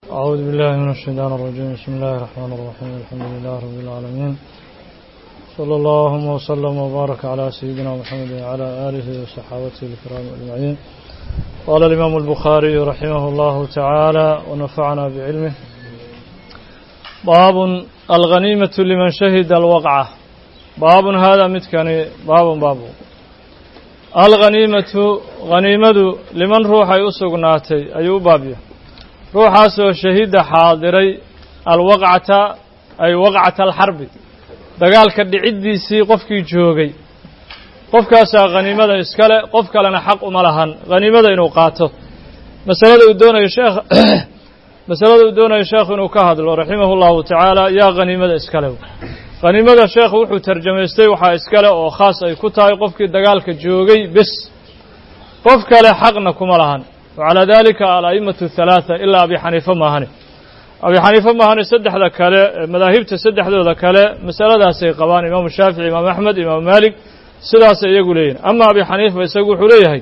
أعوذ بالله من الشيطان الرجيم. بسم الله الرحمن الرحيم. الحمد لله رب العالمين، صلى الله وسلم وبارك على سيدنا محمد وعلى آله وصحابته الكرام أجمعين. قال الإمام البخاري رحمه الله تعالى ونفعنا بعلمه: باب الغنيمة لمن شهد الوقعة. باب هذا متكني باب الغنيمة غنيمة لمن روح يسقناتي أيو بابيه ruuxaasoo shahida xaadiray alwaqcata ay waqcata alxarbi dagaalka dhiciddiisii qofkii joogay qofkaasaa khaniimada iskale, qof kalena xaq uma lahan khaniimada inuu qaato. masalada uu doonayo sheekhu inuu ka hadlo raximahu llahu tacaala yaa khaniimada iskale. khaniimada sheekhu wuxuu tarjamaystay waxaa iskale oo khaas ay ku tahay qofkii dagaalka joogay bes, qof kale xaqna kuma lahan. وعلى ذلك الأئمة الثلاثة إلا أبي حنيفة ماهني سدحدا كله مذاهبته سدحدا كله مسألة سيقبان إمام الشافعي إمام أحمد إمام مالك سدا سيقولين. أما أبي حنيفة يسوي حليه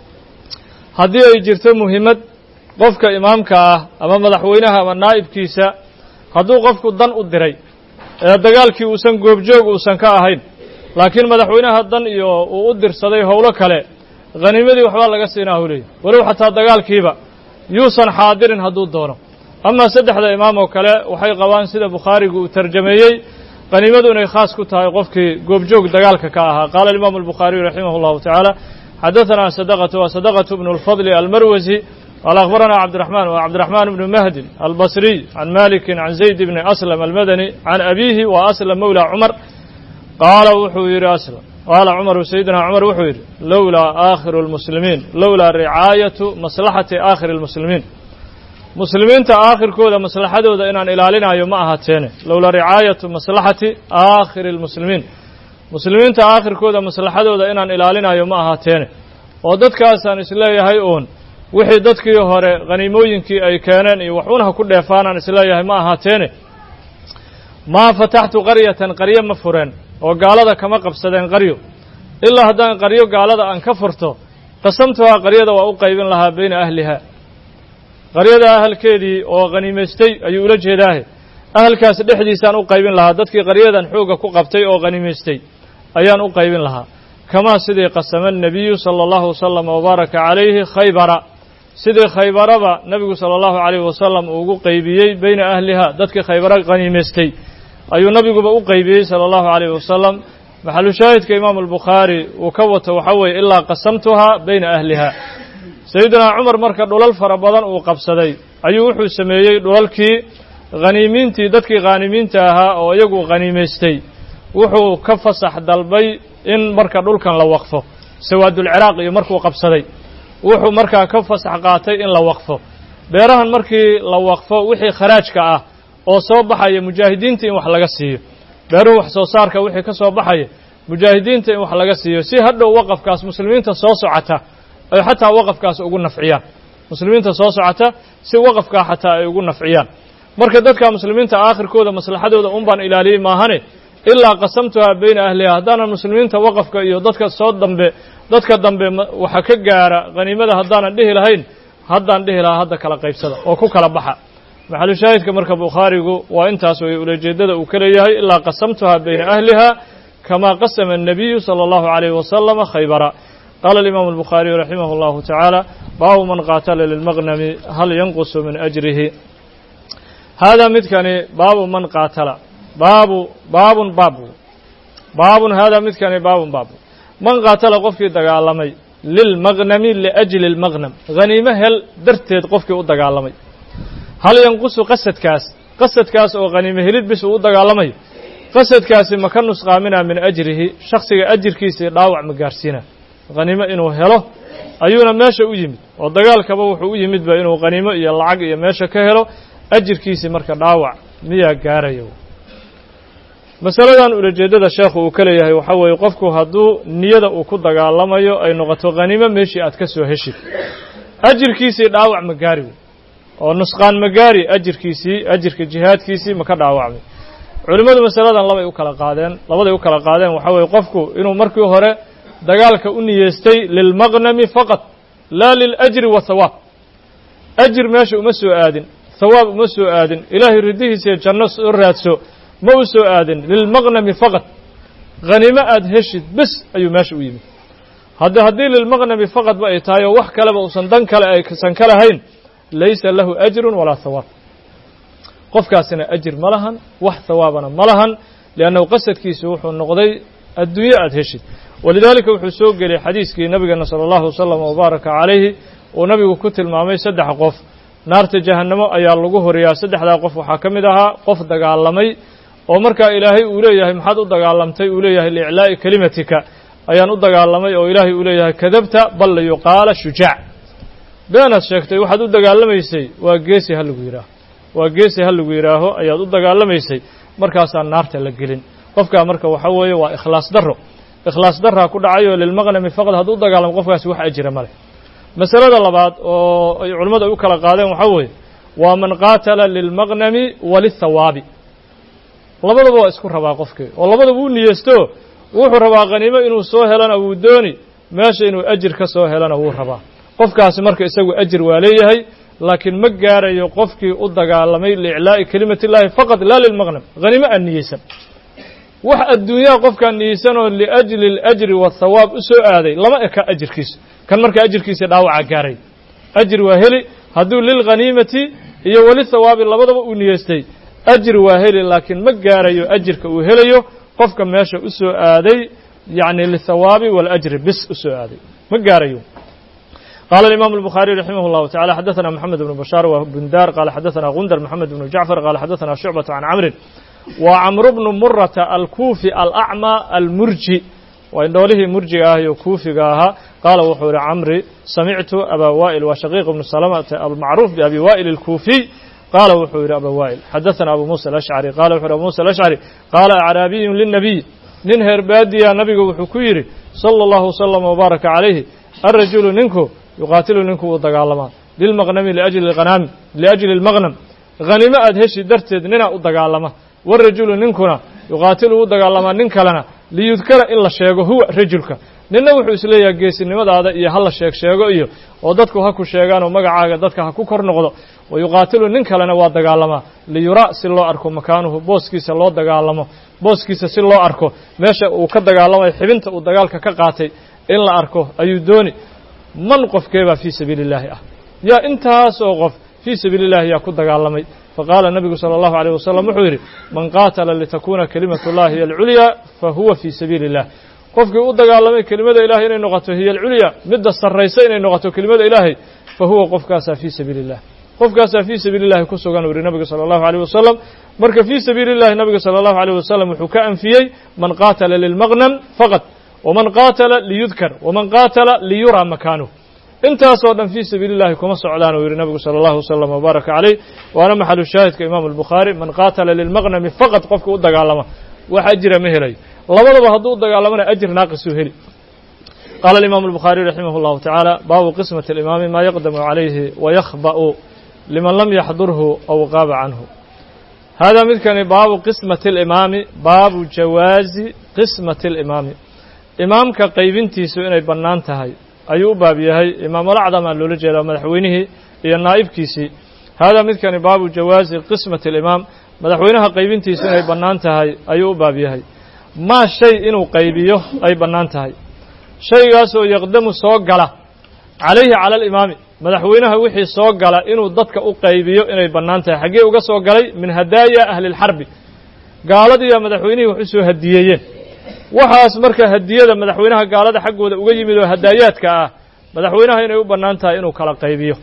هذه يجرت مهمة قفك إمامك أمام مدحوينها والنائب كيسا هذو قفك الضن الدري دجال كي وسن جوب جوج وسن كاهين، لكن مدحوينها الضن يودر صديه هولا كله khaniimadii waxbaa laga siinaa hu leeyahy walow xataa dagaalkiiba yuusan xaadirin hadduu doono. amaa saddexda imaam oo kale waxay qabaan sida bukhaarigu uu tarjameeyey khaniimadu inay khaas ku tahay qofkii goobjoog dagaalka ka ahaa. qaala alimaamu albukhaariyu raximah llahu tacaala xadaثana sadaqatu bnu اlfadli almarwasi qaala akhbarana cabdiraxmaan bnu mahdin albasriy can malikin can zayd bni aslam almadani can abiihi wa aslam mawla cumar qaala wuxuu yidhi aslam qaala cumaru sayidina cumar wuxuu yidhi lowlaa aakhiru lmuslimiin lowlaa ricaayatu maslaxati aakhiri lmuslimiin, muslimiinta aakhirkooda maslaxadooda inaan ilaalinayo ma ahaateene. lowlaa ricaayatu maslaxati aakhiri lmuslimiin, muslimiinta aakhirkooda maslaxadooda inaan ilaalinayo ma ahaateene. oo dadkaasaan isleeyahay uun wixii dadkii hore khaniimooyinkii ay keeneen iyo waxuuna ha ku dheefaanaan isleeyahay ma ahaateene. maa fataxtu qaryatan qaryo ma fureen oo gaalada kama qabsadeen qaryo, ilaa haddaan qaryo gaalada aan ka furto qasamtuhaa qaryada waa u qaybin lahaa bayna ahlihaa, qaryada ahalkeedii oo khaniimaystay ayuu ula jeedaahe ahalkaas dhexdiisaan u qaybin lahaa. dadkii qaryadan xoogga ku qabtay oo khaniimaystay ayaan u qaybin lahaa. kamaa sidii qasama annabiyu sala allahu wasalam wabaaraka calayhi khaybara, sidii khaybaraba nebigu sala allahu calayhi wasalam uu ugu qaybiyey bayna ahlihaa, dadkii khaybara khaniimaystay ayuu nabiguba u qaybiyey sala allahu calayhi wasalam. maxalu shaahidka imaamu albukhaari uu ka wato waxaa weeye ilaa qasamtuhaa bayna ahliha. sayidina cumar marka dhulal fara badan uu qabsaday ayuu wuxuu sameeyey dhulalkii khaniimiintii dadkii khaanimiinta ahaa oo iyagu khaniimaystay wuxuu ka fasax dalbay in marka dhulkan la waqfo. sawaadulciraaq iyo markuu qabsaday wuxuu markaa ka fasax qaatay in la waqfo. beerahan markii la waqfo wixii kharaajka ah oo soo baxaya mujaahidiinta in wax laga siiyo, beeruhu wax soo saarka wixii ka soo baxaya mujaahidiinta in wax laga siiyo, si hadhow waqafkaas muslimiinta soo socota ay xataa waqafkaas ugu nafciyaan. muslimiinta soo socota si waqafkaa xataa ay ugu nafciyaan. marka dadka muslimiinta aakhirkooda maslaxadooda un baan ilaaliyey maahane ilaa qasamtuhaa bayna ahliha. haddaanan muslimiinta waqafka iyo dadka dambe waxa ka gaara khaniimada haddaanan dhihi lahayn haddaan dhihi lahaa hadda kala qaybsada oo ku kala baxa. maxalu shaahidka marka bukhaarigu waa intaas way ulajeedada uu ka leeyahay ilaa qasamtuhaa bayna ahliha kamaa qasama annabiyu sala allahu calayhi wasalam khaybara. qaala alimaamu albukhaariyu raximah allahu tacaala baabu man qaatala lilmaqnami hal yanqusu min ajrihi. haadaa midkani baabu man qaatala baabun haadaa midkani baabun man qaatala qofkii dagaalamay lilmaqnami liajli lmaqnam, khaniimo hel darteed qofkii u dagaalamay. hal yanqusu qasadkaas oo khaniimo helid bis uu u dagaalamayo, qasadkaasi ma ka nusqaaminaa min ajrihi, shaksiga ajirkiisii dhaawac ma gaarsiina. khaniimo inuu helo ayuuna meesha u yimid oo dagaalkaba wuxuu u yimidba inuu khaniimo iyo lacag iyo meesha ka helo, ajirkiisii marka dhaawac miyaa gaaraya. masaladan ulajeedada sheekhu uu ka leeyahay waxaa weeye qofku hadduu niyada uu ku dagaalamayo ay noqoto khaniimo meeshii aad ka soo heshid, ajirkiisii dhaawac ma gaari oo nusqaan ma gaari, ajirka jihaadkiisii ma ka dhaawacmay. culimmadu masaladan labaday u kala qaadeen waxaa weeye qofku inuu markii hore dagaalka u niyeystay lilmaqnami faqat laa liljri wa hawaab, ajir meesha uma soo aadin, thawaab uma soo aadin ilaahay ridihiisa janno soo raadso ma u soo aadin lilmaqnami faqad hanimo aad heshid bes ayuu meesha u yimid haddii lilmaqnami faqad ba ay tahay oo wax kaleba uusan dan kale aysan ka lahayn laysa lahu ajrun walaa thawaab qofkaasina ajir ma lahan wax thawaabana ma lahan liannahu qasadkiisu wuxuu noqday adduunye aad heshid walidaalika wuxuu soo geliyey xadiiskii nabigeena sala allahu wasalam wabaaraka calayhi uu nabigu ku tilmaamay 3 qof naarta jahannamo ayaa lagu horiyaa 3daa qof waxaa ka mid ahaa qof dagaalamay oo markaa ilaahay uu leeyahay maxaad u dagaalamtay uu leeyahay liiclaa'i kelimatika ayaan u dagaalamay oo ilaahay uu leeyahay kadabta bal liyuqaala shujaac beenaad sheegtay waxaad u dagaalamaysay waa geesi ha lagu yidhaaho waa geesi ha lagu yidhaaho ayaad u dagaalamaysay markaasaa naarta la gelin qofkaa marka waxa weeye waa ikhlaas darro ikhlaas darraa ku dhacayoo lilmaqnami faqad hadduu dagaalamo qofkaasi wax ajira ma leh masalada labaad oo ay culimmadu ay u kala qaadeen waxaa weeye waa man qaatala lilmaqnami walithawaabi labadaba waa isku rabaa qofkii oo labadaba u niyeysto wuxuu rabaa khaniimo inuu soo helana wuu dooni meesha inuu ajir ka soo helana wuu rabaa qofkaasi marka isagu ajir waa leeyahay laakiin ma gaarayo qofkii u dagaalamay liiclaa'i kelimati llahi faqad laa lilmaqnam hanimo aan niyeysan wax adduunyaha qofkaan niyeysanoo liajli alajri waathawaab u soo aaday lama eka ajirkiisa kan marka ajirkiisa dhaawacaa gaaray ajir waa heli hadduu lilghaniimati iyo walithawaabi labadaba uu niyeystay ajir waa heli laakiin ma gaarayo ajirka uu helayo qofka meesha u soo aaday yacni lithawaabi walajri bis u soo aaday ma gaarayo قال الإمام البخاري رحمه الله تعالى حدثنا محمد بن بشار وبندار قال حدثنا غندر محمد بن جعفر قال حدثنا شعبة عن عمرو وعمرو بن مرة الكوفي الأعمى المرجي وإن دوله مرجي كوفي قال وحور عمرو سمعت أبا وائل وشقيق بن سلمة المعروف بأبي وائل الكوفي قال وحور أبا وائل حدثنا أبو موسى الأشعري قال وحور أبو موسى الأشعري قال أعرابي للنبي ننهر بادي يا نبي وحكيري صلى الله وسلم وبارك عليه الرجل ننكو يقاتل ننكو ودقالما للمغنم لأجل المغنم غنيمة أدهشي درتد ننا ودقالما والرجل ننكونا يقاتل ودقالما ننكلنا ليذكر إلا الشيء هو رجلك ننا وحو إسليا قيسي نمد هذا إيا هلا الشيء إيو وددكو هكو شيغان ومقعاق ددك هكو كورنغضو ويقاتل ننكلنا ودقالما ليرى سلو أركو مكانه بوسكيس اللو دقالما بوسكيس سلو أركو ماشا وكدقالما يحبنت ودقالك كقاتي إلا أركو أيو دوني من قف كيبا في سبيل الله يا انت سوقف في سبيل الله يا كدغالمي فقال النبي صلى الله عليه وسلم وحيري من قاتل لتكون كلمة الله هي العليا فهو في سبيل الله قفك ودغالمي كلمة الله إنay noqoto هي العليا مد السريسة إنay noqoto كلمة الله فهو قفكاس في سبيل الله قفكاس في سبيل الله كسوغان وري النبي صلى الله عليه وسلم marka في سبيل الله النبي صلى الله عليه وسلم wuxuu ka anfiyay man qatala lilmaghnam faqat ومن قاتل ليذكر ومن قاتل ليرى مكانه انت صودا في سبيل الله كما سعدان ويرى النبي صلى الله وسلم وبارك عليه وانا محل الشاهد كإمام البخاري من قاتل للمغنم فقط قفك ودغالما وحجر مهلي لبدوا هدو دغالمنا اجر ناقص هلي قال الإمام البخاري رحمه الله تعالى باب قسمة الإمام ما يقدم عليه ويخبأ لمن لم يحضره أو غاب عنه هذا مثل باب قسمة الإمام باب جواز قسمة الإمام imaamka qaybintiisu inay bannaan tahay ayuu u baab yahay imaamulacdama loola jeedaa madaxweynihii iyo naa'ibkiisii haadaa midkani baabu jawaazi qismati alimaam madaxweynaha qaybintiisu inay bannaan tahay ayuu u baab yahay maa shay inuu qaybiyo ay bannaan tahay shaygaasoo yaqdamu soo gala calayhi cala alimaami madaxweynaha wixii soo gala inuu dadka u qaybiyo inay bannaan tahay xaggee uga soo galay min hadaaya ahli lxarbi gaaladiiya madaxweynihii wax u soo hadiyeeyeen waxaas marka hadiyada madaxweynaha gaalada xaggooda uga yimid oo hadaayaadka ah madaxweynaha inay u bannaan tahay inuu kala qaybiyo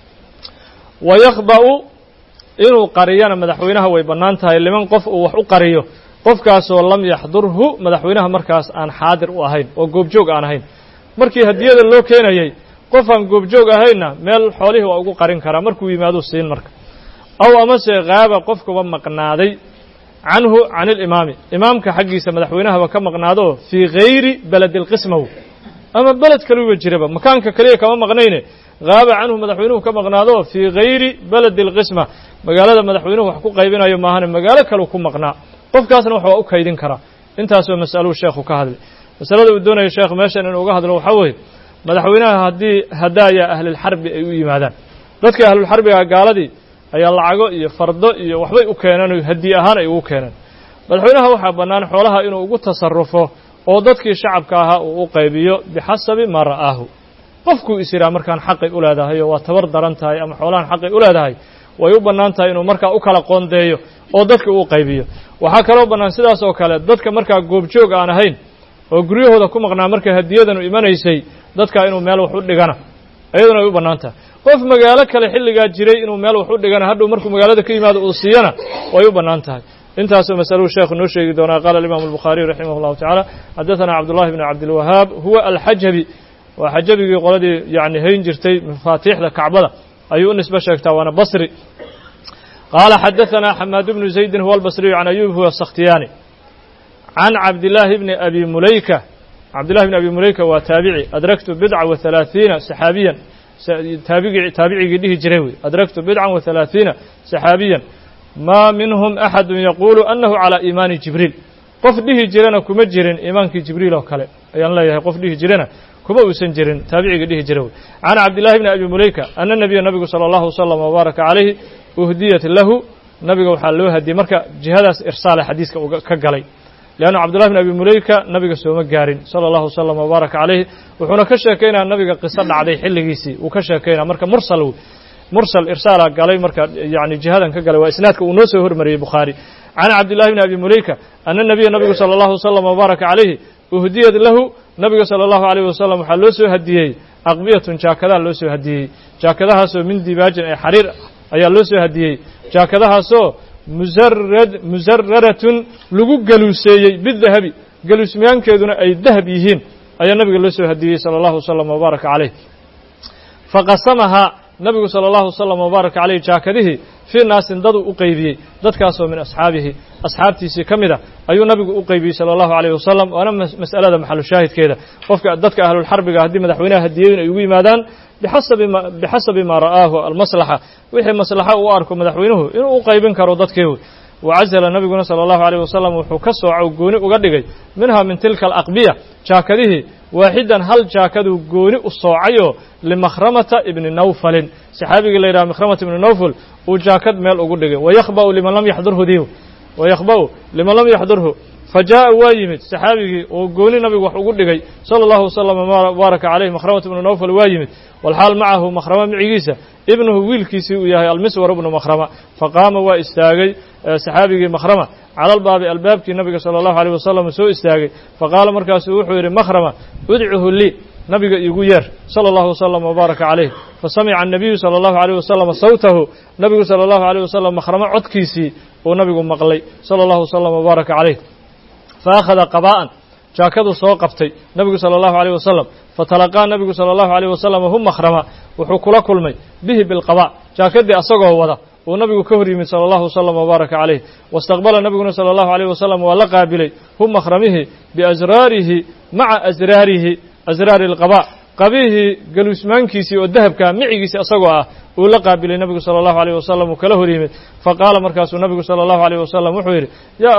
wayakhba'u inuu qariyana madaxweynaha way bannaan tahay liman qof uu wax u qariyo qofkaasoo lam yaxdurhu madaxweynaha markaas aan xaadir u ahayn oo goobjoog aan ahayn markii hadiyada loo keenayay qof aan goobjoog ahaynna meel xoolihii waa ugu qarin karaa markuu yimaado siin marka aw amase qaaba qofkuba maqnaaday canhu can alimaami imaamka xaggiisa madaxweynahaba ka maqnaado fii gayri beledi lqismahu ama beled kaluba jiraba makaanka kaliya kama maqnayne qaaba canhu madaxweynuhu ka maqnaado fii gayri beledi lqisma magaalada madaxweynuhu wax ku qaybinayo maahane magaalo kaleu ku maqnaa qofkaasna wax waa u kaydin karaa intaasoo mas'aluu sheekhu ka hadlay masalada uu doonaya sheekh meeshan inuu uga hadlo waxaa weeye madaxweynaha haddii hadaaya ahlilxarbi ay u yimaadaan dadka ahlulxarbiga gaaladii ayaa lacago iyo fardo iyo waxbay u keeneen hadiye ahaan ay ugu keeneen madaxweynaha waxaa bannaan xoolaha inuu ugu tasarrufo oo dadkii shacabka ahaa uu u qaybiyo bixasabi maa ra'aahu qofkuu is yidhaha markaan xaqay u leedahay oo waa tabar daran tahay ama xoolahan xaqay u leedahay way u bannaan tahay inuu markaa u kala qoondeeyo oo dadka uu qaybiyo waxaa kaloo bannaan sidaas oo kale dadka markaa goobjoog aan ahayn oo guryahooda ku maqnaa marka hadiyadanu imanaysay dadkaa inuu meel wax u dhigana iyaduna way u bannaan tahay qof magaalo kale xilligaa jiray inuu meel wax u dhigana hadhow markuu magaalada ka yimaado uu siiyana way u bannaan tahay intaasoo masaluu sheekhu noo sheegi doonaa qaala alimaamu albukhaariy raximah llahu tacaala xaddaثana cabdullahi bn cabdilwahaab huwa alxajabi waa xajabigii qoladii yani hayn jirtay mafaatiixda kacbada ayuu u nisbe sheegtaa waana basri qaala xadaثana xamaad bnu zaydin huwa albasriyu can ayub huwa sakhtiyaani can cabdillaahi bni abi mulayka cabdillahi bni abi mulayka waa taabici adraktu bidca wa halaaثiina saxaabiyan taabicigii dhihi jiray wey adraktu bidcan wa halaaثiina saxaabiyan ma minhum axadu yaquulu anahu calى iimaani jibriil qof dhihi jirana kuma jirin iimaankii jibriil oo kale ayaan leeyahay qof dhihi jirana kuma uusan jirin taabicigii dhihi jira wey can cabdillahi bni abi mulayka ana nabiya nabigu salى allahu wasalam wbaaraka calayhi uhdiyat lahu nabiga waxaa loo hadiyey marka jihadaas irsaala xadiiska ka galay leanna cabdullahi bn abi mulayka nabiga sooma gaarin sala allahu wasalam wbaaraka calayhi wuxuuna ka sheekaynaya nabiga qiso dhacday xilligiisii uu ka sheekaynaya marka mursal irsaala galay marka yani jihadan ka galay waa isnaadka uu noo soo hormariyey bukhaari can cabdillahi bni abi mulayka ana nabiya nabigu sala allahu wasalam wbaaraka calayhi uhdiyat lahu nabiga sala allahu alayh wasalam waxaa loo soo hadiyey aqbiyatun jaakadaha loo soo hadiyey jaakadahaasoo min dibaajin ee xariir ayaa loo soo hadiyey jaakadahaasoo musararatun lagu galuuseeyey bidahabi galuusmayaankeeduna ay dahab yihiin ayaa nabiga loo soo hadiyey sala allahu wasalam wbaaraka calayh faqasamahaa nabigu sala allahu wasalam wbaaraka calayh jaakadihii fii naasin daduu u qaybiyey dadkaasoo min asxaabihi asxaabtiisii ka mid a ayuu nabigu u qaybiyey sala allahu alayh wasalam waana mas'alada maxalu shaahidkeeda qofka dadka ahlulxarbiga haddii madaxweynaha hadiyeyin ay ugu yimaadaan bixasabi maa ra'aahu almaslaxa wixii maslaxa uu arko madaxweynuhu inuu u qaybin karo dadkii wacazala nabiguna sala allahu alayh wasalam wuxuu ka sooco gooni uga dhigay minha min tilka alaqbiya jaakadihii waaxidan hal jaakaduu gooni u soocayoo limakhramata ibni nawfalin saxaabigii la yidhaha makhramata ibni nawfal uu jaakad meel ugu dhigay wayakhba'u liman lam yaxdurhu fajaءa waa yimid saxaabigii oo gooni nabigu wax ugu dhigay salى اllahu waslama baaraka calayh makhramata ibnu nawfal waa yimid walxaal macahu makhrama micigiisa ibnuhu wiilkiisii uu yahay almiswar ibnu makhrama faqaama waa istaagay saxaabigii makhrama cala albaabi albaabkii nabiga salى اllahu alيyh wasalam soo istaagay faqaala markaasuu wuxuu yidhi makhrama udcuhu lii nabiga iigu yeer salى اllahu wasalam wbaaraka calayh fasamica الnabiyu salى اllahu عalيyh wasalam sawtahu nabigu salى اllahu عalيyh wasalam makhrama codkiisii uu nabigu maqlay salى اllahu wasalam wbaaraka calayh faakhada qabaa'an jaakaduu soo qabtay nabigu sala allahu alayh wasalam fatalaqaa nabigu sala allahu alayh wasalam hu makhrama wuxuu kula kulmay bihi bilqaba jaakadii asagoo wada uu nabigu ka hor yimid sala allahu wasalam wbaaraka calayh wastaqbala nabiguna sala allahu alayh wasalam waa la qaabilay hu makhramihi biasraarihi maca asraari alqaba qabihii galuusmaankiisii oo dahabkaa micigiisii asagoo ah uu la qaabilay nabigu sala allahu alayh wasalam uu kala hor yimid faqaala markaasuu nabigu sala allahu alayh wasalam wuxuu yidhi yaa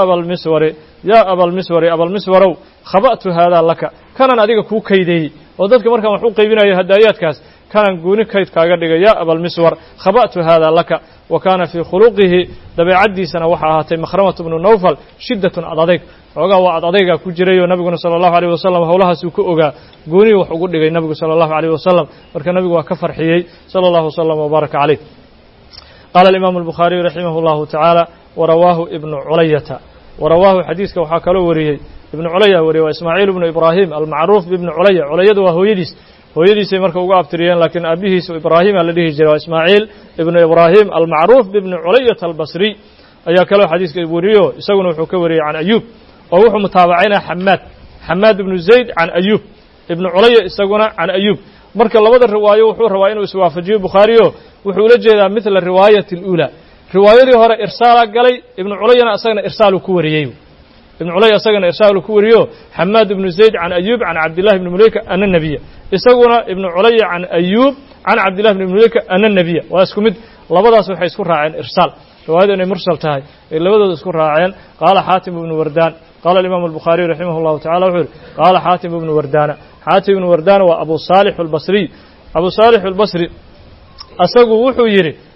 abalmiswari abalmiswarow khaba'tu haadaa laka kanan adiga kuu kaydeeyey oo dadka markaan wax u qaybinayo hadaayaadkaas kanan gooni kayd kaaga dhigay yaa abalmiswar khaba'tu haadaa laka wa kaana fii khuluqihi dabeecaddiisana waxaa ahaatay makhramatu bnu nawfal shiddatun adadayg xoogaa waa adadaygaa ku jirayoo nabiguna sala allahu alayh wasalam howlahaasuu ka ogaa goonihii wax ugu dhigay nabigu sala allahu alayh wasalam marka nabigu waa ka farxiyey sala allahu wasalam wbaaraka calayh qaala alimaamu albukhaariyu raximah llahu tacaala warawaahu ibnu culayata warawaahu xadiiska waxaa kaloo wariyey ibnu culaya wariyey waa ismaaciil ibnu ibraahim almacruuf bibni culaya culayadu waa hooyadiisay marka uga abtiriyeen laakiin aabihiisu ibraahima la dhihi jiray waa ismaaciil ibnu ibraahim almacruuf bibni culayata albasriy ayaa kaloo xadiiska wariyo isaguna wuxuu ka wariyey can ayuub oo wuxuu mutaabacaynaya xamaad ibnu zayd can ayuub ibnu culaya isaguna can ayuub marka labada riwaayo wuxuu rabaa inuu iswaafajiyo bukhaariyo wuxuu ula jeedaa midla riwaayati اlأulى riwaayadii hore irsaala galay ibnu culayana isagana irsaalu ku wariyey ibnu culaya isagana irsaalu ku wariyo xamaad ibnu zayd can ayuub can cabdillahi ibni mulayka ana nabiya isaguna ibnu culaya can ayuub can cabdillahi ibni mulayka ana nabiya waa isku mid labadaas waxay isku raaceen irsaal riwaayadu inay mursal tahay ay labadooda isku raaceen qaala xaatim ibnu wardaan qaala alimaamu albukhaariyu raximah llahu tacala wuxuu yihi qaala xaatim ibnu wardaana xaatim ibnu wardaana waa abu saalix albasriy abu saalix albasri asagu wuxuu yidhi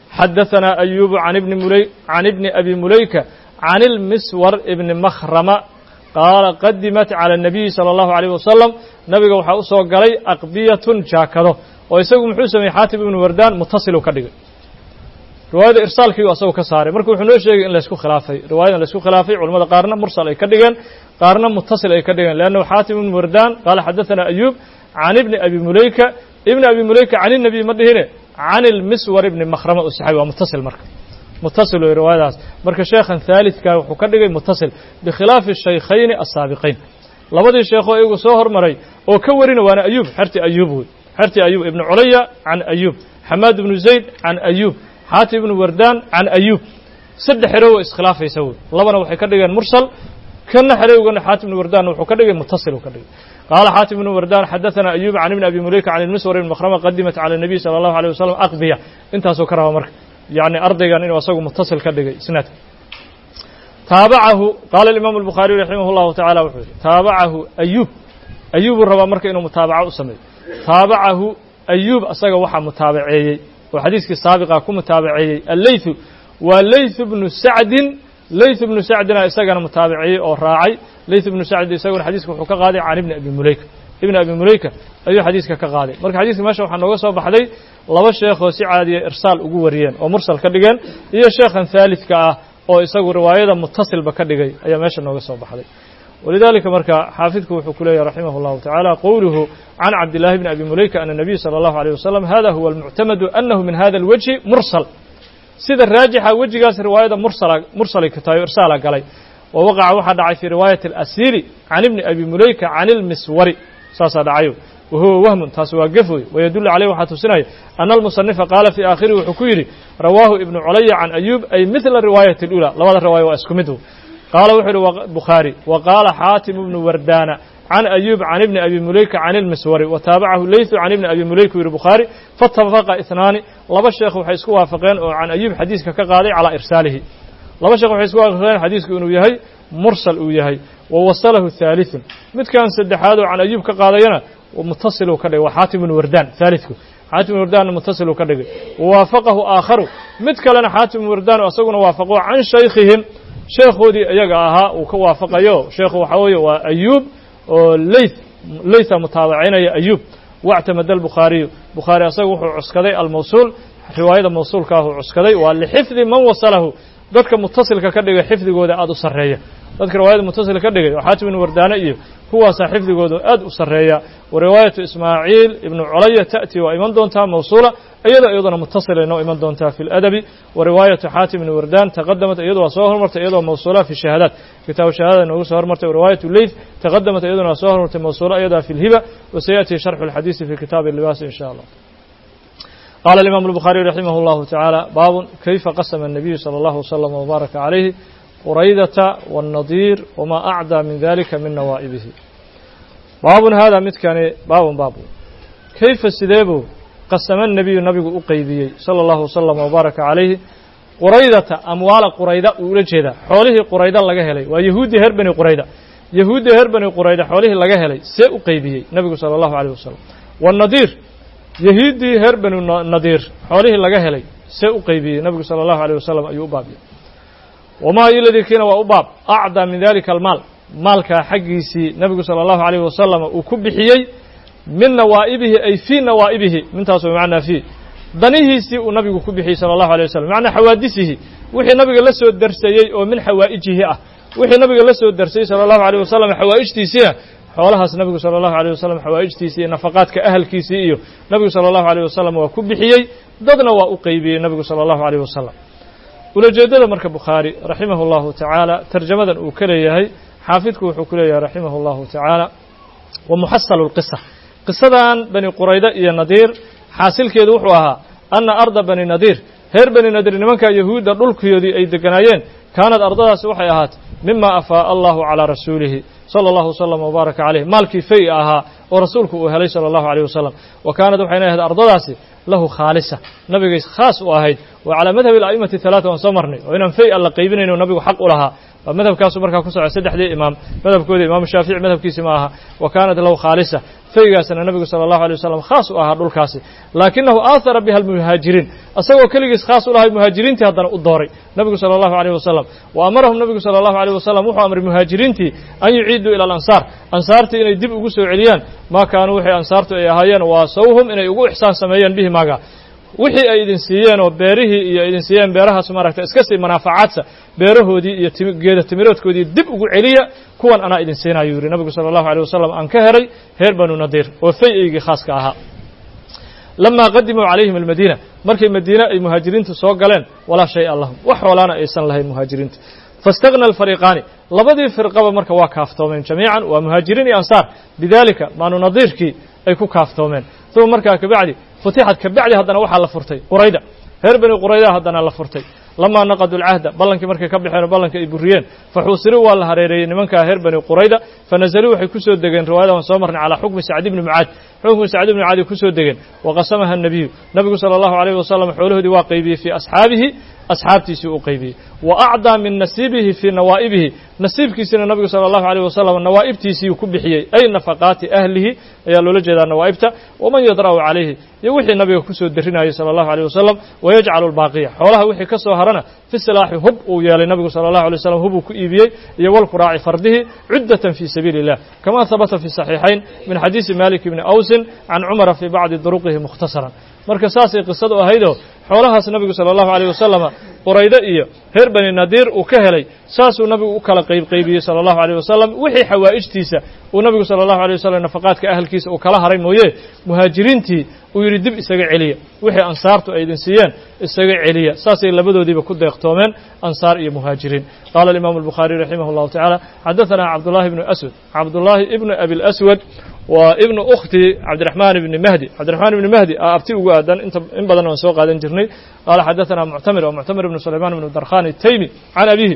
حدثنا أيوب عن ابن أبي مليكة عن المسور ابن مخرمة قال قدمت على النبي صلى الله عليه وسلم نبي وحا أسوى قلي أقبية جاكده ويسوق محوسة حاتم بن وردان متصل كدقي رواية إرسال كيو أسوى كساري مركو حنو شيء إن لسكو خلافي رواية لسكو خلافي علماء قارنا مرسل أي كدقان قارنا متصل أي كدقان لأنه حاتم بن وردان قال حدثنا أيوب عن ابن أبي مليكة ابن أبي مليكة عن النبي مدهنه عن المسور ابن مخرمة الصحابي ومتصل مركب متصل روايات مركب شيخا ثالث كان وكدغي متصل بخلاف الشيخين السابقين لبدي شيخ ايغو سو هرمري او كورين وانا ايوب حرتي ايوب ابن عليا عن ايوب حماد بن زيد عن ايوب حاتم بن وردان عن ايوب سد حرو اسخلاف يسوي لبنا waxay ka dhigeen mursal kana xareegana حاتم بن وردان wuxuu ka dhigay muttasil ka dhigay قال حاتم بن وردان حدثنا ايوب عن ابن ابي مليكة عن المسور بن مخرمة قدمت على النبي صلى الله عليه وسلم اقبيه انت سو كرها مرك يعني أرضيان إنه أصله متصل كدقي سنة تابعه قال الإمام البخاري رحمه الله تعالى وحده تابعه أيوب الربا مرك إنه متابعة أسمي تابعه أيوب أصله وحى متابعي وحديثك السابق كم متابعي الليث بن سعد ليث بن سعد أصله متابعي أو راعي ليث بن سعد أصله حديثك وحكى قاضي عن ابن أبي مليكة أي حديثك كقاضي مرك حديثك ما شوف حنوجه صوب حدي لبا شيخ وسعادي إرسال ugu wariyeen oo mursal ka dhigan iyo sheekhan thalithka ah oo isagu riwaayada muttasil ba ka dhigay ayaa meesha nooga soo baxday ولذلك marka xaafidku wuxuu ku leeyahay rahimahullahu ta'ala qawluhu an Abdullah ibn Abi Mulayka anna nabiy sallallahu alayhi wasallam hada huwa al-mu'tamad annahu min hada al-wajh mursal sida raajixa wajigaas riwaayada mursal ka tahay irsal galay ووقع waxa dhacay fi riwaayat al-asiri an ibn Abi Mulayka an al-miswari saasa dhacayo وهو وهم تاسوا قفوي ويدل عليه وحاتسناي أن المصنف قال في آخره وحكيري رواه ابن علي عن أيوب أي مثل الرواية الأولى لوضع الرواية وأسكمته قال وحر بخاري وقال حاتم بن وردان عن أيوب عن ابن أبي مليكة عن المسوري وتابعه ليث عن ابن أبي مليكة والبخاري فاتفق اثنان لبا الشيخ وحيسكوا وافقين عن أيوب حديثك كقاضي على إرساله لبا الشيخ وحيسكوا وافقين حديثك إنه يهي مرسل ويهي ووصله الثالث مت كان سدحاده عن أيوب كقاضينا ومتصل كده وحاتم بن وردان ثالثه حاتم بن وردان متصل كده ووافقه آخر مت كلنا حاتم بن وردان وأسقنا وافقوا عن شيخهم شيخودي أيجا ها وكوافقيو شيخ وحوي وأيوب ليس متابعين يا أيوب واعتمد البخاري أسقوا عسكري الموصول رواية الموصول كاه عسكري ولحفظ من وصله ذلك متصل كده حفظ جودة أدو سرية ذلك رواية متصل كده وحاتم بن وردان هو صاحب جودة أدو سرية ورواية إسماعيل ابن عليا تأتي وإيمان دونتها موصولة أيضا متصلة إنه إيمان دونتها في الأدب ورواية حاتم بن وردان تقدمت أيضا وصوهر مرت أيضا موصولة في الشهادات كتاب الشهادة إنه صهر مرت ورواية الليث تقدمت أيضا وصوهر مرت موصولة أيضا في الهبة وسيأتي شرح الحديث في كتاب اللباس إن شاء الله. قال الإمام البخاري رحمه الله تعالى باب كيف قسم النبي صلى الله وسلم وبارك عليه قريدة والنضير وما أعدى من ذلك من نوائبه. باب هذا متكان باب كيف سيدبو قسم النبي أقيدي صلى الله وسلم وبارك عليه قريدة أموال قريدة ولجدا حوله قريدة لغا هلي ويهود هربني قريدة حوله لغا هلي سي أقيدي النبي صلى الله عليه وسلم والنضير يهودي هربني النضير حوله لغا هلي سي أقيدي النبي صلى الله عليه وسلم أي أباب وما الذي كان وأباب أعدى من ذلك المال مالك حقيسي نبي صلى الله عليه وسلم وكبحيي من نوائبه أي في نوائبه من تاسو معنا فيه دنيه سي ونبي كبحي صلى الله عليه وسلم معنى حوادثه وحي نبي لسو الدرسيي ومن حوائجه وحي نبي لسو الدرسيي صلى الله عليه وسلم حوائجتيسي حولها نبي صلى الله عليه وسلم حوائجتيسي نفقات كأهل كيسي نبي صلى الله عليه وسلم وكبحيي ضدنا وأقيبي نبي صلى الله عليه وسلم ولجدد مركب بخاري رحمه الله تعالى ترجمة وكليه حافظك وحكوليه رحمه الله تعالى ومحصل القصة قصة بني قريدة إيا النذير حاصل كيدو وحوها أن أرض بني نذير هير بني نذير نمانك يهود دلك يدي أي دقنايين كانت أرضها سوحيهات مما أفاء الله على رسوله صلى الله وسلم وبارك عليه مالكي فيئها ورسولك أهلي صلى الله عليه وسلم وكانت وحينها هذا أرضها له خالصة نبي خاص وأهيد وعلى مذهب الأئمة الثلاثة وانصمرني وإنهم فيئا لقيبين إنه نبي حق لها مذهب كاسو مركا كسو سدح دي إمام مذهب كودي إمام الشافعي مذهب كيسي معها وكانت له خالصة فيغاسنا النبي صلى الله عليه وسلم خاص أها دول كاسي لكنه آثر بها المهاجرين أسوى كلجس خاص لها المهاجرين تهدنا الدوري النبي صلى الله عليه وسلم وأمرهم النبي صلى الله عليه وسلم وحو أمر المهاجرين أن يعيدوا إلى الأنصار أنصارتي إن يدب أقسوا عليان ما كانوا وحي أنصارتي إيهايان واسوهم إن يقو إحسان سميان به ماقا wixii ay idin siiyeen oo beerihii iyo idin siiyeen beerahaas maaragtay iska sii manaafacaadsa beerahoodii iyo geeda timiroodkoodii dib ugu celiya kuwan anaa idin siinayo yiri nabigu sallallahu alayhi wasallam aan ka helay reer banu nadiir oo fay'igi khaaska ahaa lama qadimu alayhim almadina markay madiina ay muhaajiriintu soo galeen wala shay allahum wax walaana aysan lahayn muhaajiriinta fastaghna alfariqani labadii firqaba marka waa kaaftoomeen jamiican waa muhaajiriin iyo ansaar bidalika maanu nadiirkii ay ku kaaftoomeen ثم markaa kabacdi فتحت kabacdi haddana waxaa la furtay qurayda reer bani qurayda haddana la furtay lama naqadu alcahda ballankii markay ka baxeen ballanka ay buriyeen faxuusiruu waa la hareereeyey nimankaa reer bani qurayda fanazaluu waxay ku soo degeen riwaayada aan soo marnay calaa xukmi sacd ibni mucaad xukmi sacd ibni mucaad ay ku soo degeen waqasamaha الnabiyu nabigu salى allahu alayh wasalam xoolahoodii waa qaybiyey fii asxaabihi asxaabtiisii uu qaybiyey wa acdaa min nasiibihi fii nawaa'ibihi nasiibkiisina nabigu salى allahu alayh wasalam nawaa'ibtiisii ku bixiyey ay nafaqaati ahlihi ayaa loola jeedaa nawaa'ibta waman yadra'u calayhi iyo wixii nabiga ku soo darinayay salى allahu alayh wasalam wayajcalu albaaqiya xoolaha wixii ka soo harana fi silaaxi hub uu yeelay nabigu salى allahu alay wasalam hub uu ku iibiyey iyo walkuraaci fardihi cuddatan fii sabiili illah kama habata fi saxiixayn min xadiisi malik ibni awsin can cumara fii bacdi duruqihi mukhtasaran marka saasay qisadu ahaydoo xoolahaas nabigu salى allahu alayh wasalama quraydo iyo reer bani nadiir uu ka helay saasuu nabigu u kala qaybiyey salى allahu alayh wasalam wixii xawaa'ijtiisa uu nabigu salى allahu alayh wasalam nafaqaadka ahalkiisa uu kala haray mooye muhaajiriintii uu yidhi dib isaga celiya wixii ansaartu ay idin siiyeen isaga celiya saasay labadoodiiba ku deeqtoomeen ansaar iyo muhaajiriin qaala alimaamu albukhaariy raximah allahu tacaala xadaثana cabdullahi ibnu aswad cabdullaahi ibnu abi laswad waa ibnu ukhti cabdiraxmaan ibni mahdi cabdiraxmaan ibni mahdi abti ugu aadan in badan waan soo qaadan jirnay qaala xadaثana muctamir wa muctamir ibnu sulaymaan ibnu darkhan الtaymi can abihi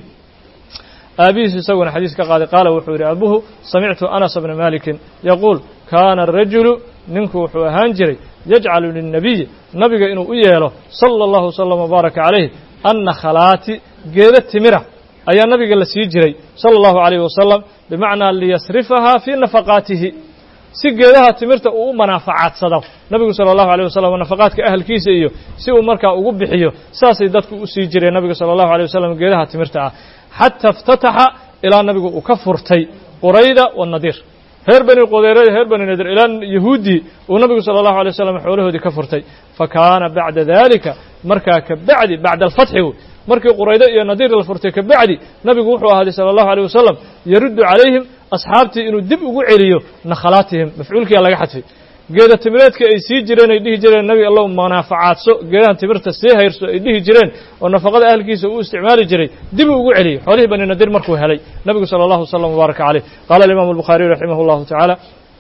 aabihiis isaguna xadiis ka qaaday qaala wuxuu yidhi abuhu samictu anas bna malikin yaquul kaana arajulu ninku wuxuu ahaan jiray yajcalu lilnabiyi nabiga inuu u yeelo sala allahu wasalam wabaaraka calayh annakhalaati geeda timira ayaa nabiga la sii jiray sala allahu calayhi wasalam bimacnaa liyasrifahaa fii nafaqaatihi si geedaha timirta uu u manaafacadsado nabigu sala allahu alayh wasalam nafaqaadka ahalkiisa iyo si uu markaa ugu bixiyo saasay dadku u sii jireen nabiga sala allahu alayh wasalam geedaha timirta ah xata اftataxa ilaa nabigu uu ka furtay qurayda waannadiir reer bani qudayrada reer bani nadiir ilaa yahuuddii uu nabigu salى allahu alay wasalam xoolahoodii ka furtay fakaana bacda dalika markaa kabacdi bacda alfatxi markii quraydo iyo nadiir la furtay kabacdi nabigu wuxuu ahaaday salى allahu alيh wasalam yaruddu calayhim asxaabtii inuu dib ugu celiyo nakhalaatihim mafcuulkiyaa laga xadfay geeda timireedka ay sii jireen ay dhihi jireen nabi allow manaafacaadso geedahan timirta sii hayrso ay dhihi jireen oo nafaqada ahalkiisa uu isticmaali jiray dib uu ugu celiyey xoolihii bani nadiir markuu helay nabigu salى allahu wasalam wabaaraka calayh qaala alimaamu albukhaariy raximah allahu tacaala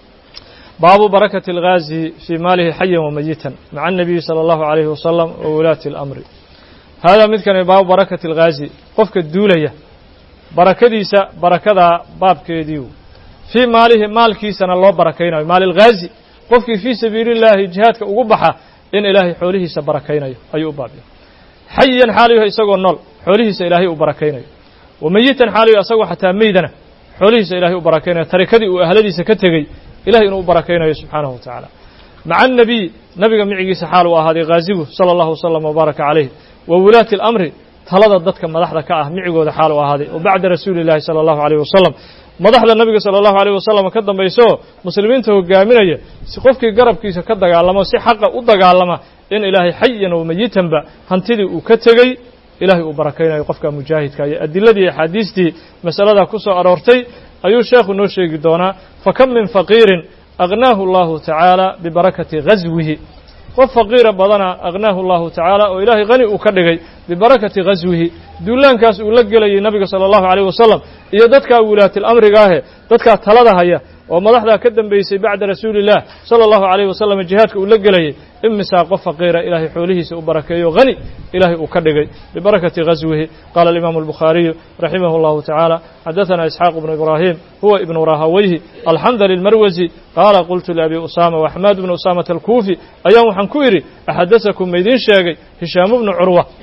baabu barakati alghaazi fii maalihi xayan wamayitan maca annabiyi salى allahu alayhi wasalam wa wulaati اlamri haadaa midkani baabu barakati alghaazi qofka duulaya barakadiisa barakadaa baabkeediiu fii maalihi maalkiisana loo barakaynayo maali alghaazi qofkii fii sabiili اllaahi jihaadka ugu baxa in ilaahay xoolihiisa barakaynayo ayuu u baabya xayan xaalayaho isagoo nool xoolihiisa ilaahay u barakaynayo wamayitan xaalayaho isagoo xataa meydana xoolihiisa ilaahay u barakaynayo tarikadii uu ahladiisa ka tegey ilahay inuu u barakaynayo subxaanahu wa tacaala maca annabiy nabiga micigiisa xaal uu ahaaday haazigu sala allahu wasalam wabaaraka calayh wa wulaati اlamri talada dadka madaxda ka ah micigooda xaal uu ahaaday wa bacda rasuuli اllahi salى allahu alayh wasalam madaxda nabiga salى allahu alayh wasalam ka dambayso muslimiinta hogaaminaya si qofkii garabkiisa ka dagaalamo si xaqa u dagaalama in ilaahay xayan wamayitanba hantidii uu ka tegey ilahay uu barakaynayo qofka mujaahidka iyo adiladii axaadiistii masaladaa ku soo aroortay ayuu sheekhu noo sheegi doonaa fakam min faqiirin agnaahu allahu tacaala bibarakati ghaswihi qof faqiira badana agnaahu allahu tacaala oo ilaahay hani uu ka dhigay bibarakati ghaswihi duulaankaas uu la gelayay nabiga salى allahu alayh wasalam iyo dadkaa wulaatil amriga ahe dadkaa talada haya oo madaxdaa ka dambaysay bacda rasuuli illah salى allahu alayh wasalam jihaadka uu la gelayay imisaa qof faqiira ilaahay xoolihiisa u barakeeyo hani ilahay uu ka dhigay bibarakati ghaswihi qaala alimaamu albukhaariyu raximah allahu tacaala xadaثana isxaaq bnu ibraahim huwa ibnu rahawayhi alxandali اlmarwasi qaala qultu liabi usama waxmaad bnu usaamata alkuufi ayaan waxaan ku idhi axadasakum maydin sheegay hishaamu bnu curwa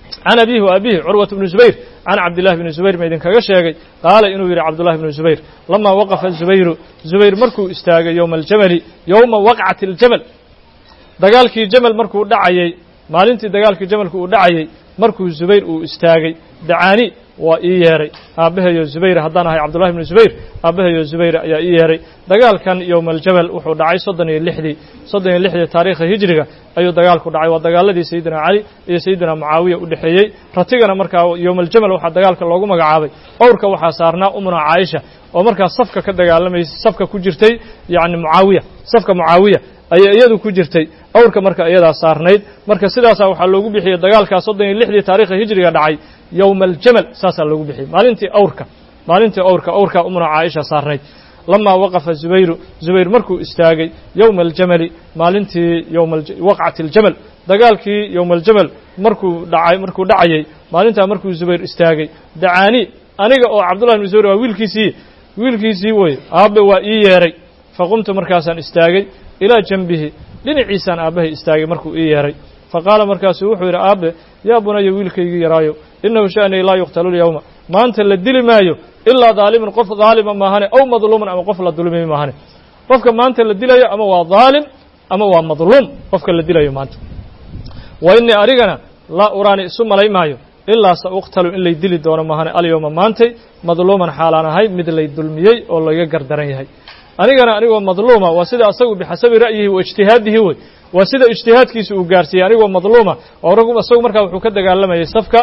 عن أبيه وأبيه عروة بن الزبير عن عبد الله بن الزبير ما إذن كغشيغي قال إنه يرى عبد الله بن الزبير لما وقف زبير مركو استاغي يوم الجمل يوم وقعة الجمل دغالكي جمل مركو دعayay maalintii dagaalkii jamalku uu dhacayay markuu Zubayr uu istaagay dacaani waa ii yeeray aabahayo Zubayr haddaan ahay Abdullah ibn Zubayr aabahayo Zubayr ayaa ii yeeray dagaalkan yawmal jabal wuxuu dhacay 36 taariikhda hijriga ayuu dagaalku dhacay waa dagaaladii Sayyidina Ali iyo Sayyidina Muawiya u dhaxeeyay ratigana markaa yawmal jamal waxa dagaalka loogu magacaabay awrka waxa saarnaa umuna Aisha oo markaa safka ka dagaalamayay safka ku jirtay yaani Muawiya safka Muawiya ay iyadu ku jirtay awrka marka iyada saarnayd marka sidaas waxa loogu bixiyay dagaalka 36 taariikhda hijriga dhacay yawmal jamal saasa loogu bixiyay maalintii awrka umuna Aisha saarnayd lama waqafa Zubayr markuu istaagay yawmal jamal maalintii waqatil jamal dagaalkii yawmal jamal markuu dhacay maalinta markuu Zubayr istaagay dacaani aniga oo Abdullah ibn Zubayr waa wiilkiisii way aabe waa ii yeeray faqumtu markaasan istaagay إلى جنبه لنعيسان أبه استاغي مركو إيهري فقال مركاسو وحو إلى أبه يا بني ويلكي يرايو إنه شأني لا يقتل اليوم ما أنت للدل مايو إلا ظالم قف ظالما ما هني أو مظلوما أما قف للظلم ما هني قفك ما أنت للدل أما هو ظالم أما هو مظلوم قفك للدل ما أنت وإني أريقنا لا أراني اسم لي مايو إلا سأقتل إلا يدل دون ما هني اليوم ما أنت مظلوما حالانا هاي مثل الظلميي أو لا يقر درني هاي anigoo madluuma waa sida asagu bixasabi ra'yihi wa ijtihaadihi waa sida ijtihaadkiisu uu gaarsiiyay anigoo madluuma oo ragum asagu markaa wuxuu ka dagaalamayay safka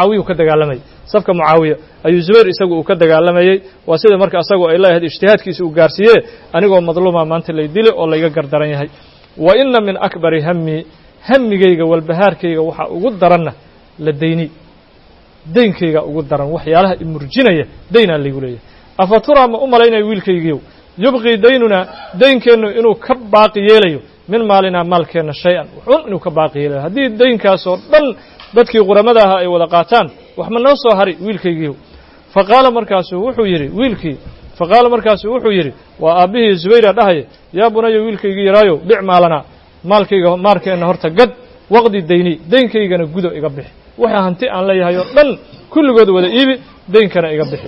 Muawiya ayuu Zubayr isagu uu ka dagaalamayay waa sida marka asagu ay leeyahay ijtihaadkiisu uu gaarsiiyay anigoo madluuma maanta la dilay oo laga gardaran yahay wa inna min akbari hammigayga wal bahaarkayga waxa ugu daranna la deynkayga ugu daran waxyaalaha imurjinaya deynaa lagu leeyahay afatura ma umalaynay wiilkaygiiyo يبغي ديننا دين كأنه إنه كباقي يليه من مالنا مال كأنه شيئا وحن إنه كباقي يليه هذه الدين كاسور بل بدك غرمدها أي ولقاتان وحمل نصه هري ويلكي يجيو فقال مركاسه وحويري ويلكي وأبيه زبير دهي يا بني ويلكي يرايو بيع مالنا مال كأنه هرت قد وقد الديني دين كي يجنا جودو يقبح وحنا هنتي عن ليه هيو بل كل جود ولا إيبي دين كنا يقبح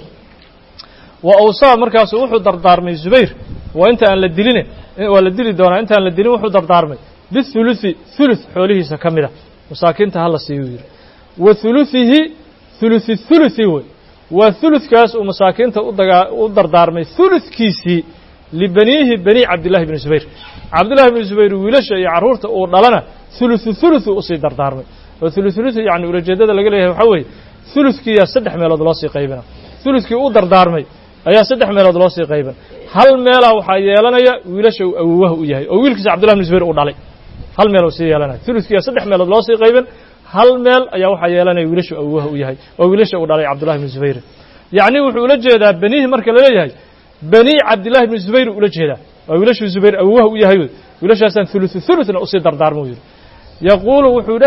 وأوصى مركز وحو دردارمي زبير وأنت أن لدلينه ولا دلي دونا أنت أن لدلينه وحو دردارمي ثلث حوله سكمله مساكنته هلا سيوير وثلثه ثلث وثلث كاس ومساكنته ودردارمي ثلث كيسي بني عبد الله بن زبير ويلش يعرورته ودلنا ثلث أصي دردارمي وثلث يعني ورجدده laga leeyahay waxa weey ثلثkii 3 meelood loo sii qaybina ثلثkii uu dardaarmay ayaa 3 meelood loo sii qayban hal meel waxa yeelanaya wiilasha awwaha u yahay oo wiilkiisa Abdullah ibn Zubayr uu dhalay hal meel oo sii yeelanaya ثلثkii 3 meelood loo sii qayban hal meel ayaa waxa yeelanaya wiilasha awwaha u yahay oo wiilasha uu dhalay Abdullah ibn Zubayr yaani wuxuu la jeedaa banihi marka la leeyahay bani Abdullah ibn Zubayr uu la jeedaa oo wiilasha Zubayr awwaha u yahay wiilashaasan ثلثنا u sii dardaarmo يقول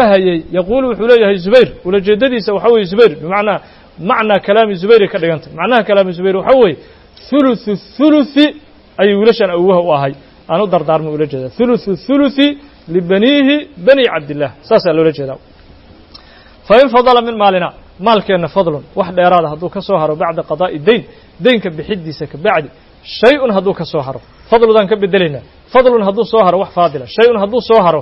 وحوليه زبير ولا جددي وحوي زبير بمعنى معنى كلام زبير كدغنت معناها كلام زبير وحوي ثلث أي ولشان أوه وهاي أنا دردار من ولا جدا ثلث لبنيه بني عبد الله ساسا ولا جدا فإن فضل من مالنا مال كان فضل واحد إرادة هذو كسوهر بعد قضاء الدين دينك بحديثك بعد شيء هذو كسوهر فضل ذا كبدلنا فضل هذو سوهر وحفاضله شيء هذو سوهر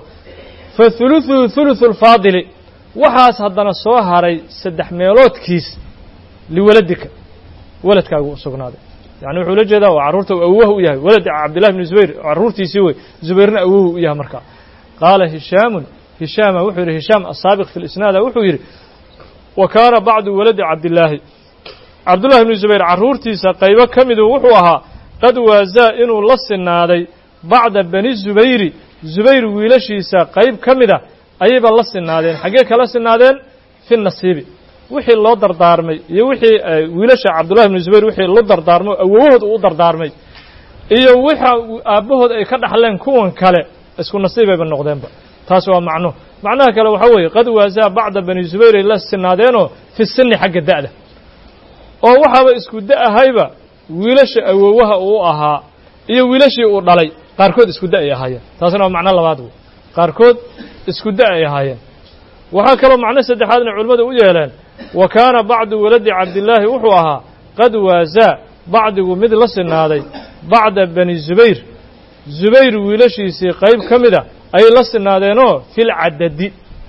فثلث الفاضل وحاس هدنا سوهري 3 meelood kiis liwaladika waladkaagu sugnaade yani wuxuu la jeedaa caruurta awwaha u yahay walad Abdullah ibn Zubayr caruurtiisii way Zubayrna awwaha u yahay marka qala Hisham wuxuu yiri Hisham as-sabiq fi al-isnad wuxuu yiri wa kana ba'd walad Abdullah ibn Zubayr caruurtiisa qaybo kamid wuxuu ahaa qad waza inuu la sinaaday ba'da bani Zubayr wiilashiisa qayb kamida ayba la sinaadeen xagee kala sinaadeen fi nasiibi wixii loo dardaarmay iyo wixii wiilasha Abdullah ibn Zubayr wixii loo dardaarmo awoood uu dardaarmay iyo waxa aabahood ay ka dhaxleen kuwan kale isku nasiibay noqdeenba taas waa macnaha kale waxa weeye qad waza ba'da bani Zubayr la sinaadeeno fi sinni xagga da'da oo waxaba isku da'ahayba wiilasha awoowaha uu ahaa iyo wiilashii uu dhalay qaarkood isku da ay ahaayeen taasna waa macna labaad qaarkood isku da ay ahaayeen waxaa kaloo macno saddexaadna culimmadu u yeeleen wa kaana bacdu waladi cabdillaahi wuxuu ahaa qad waasaa bacdigu mid la sinaaday bacda bani zubayr zubayr wiilashiisii qayb ka mida ayay la sinaadeenoo fil cadadi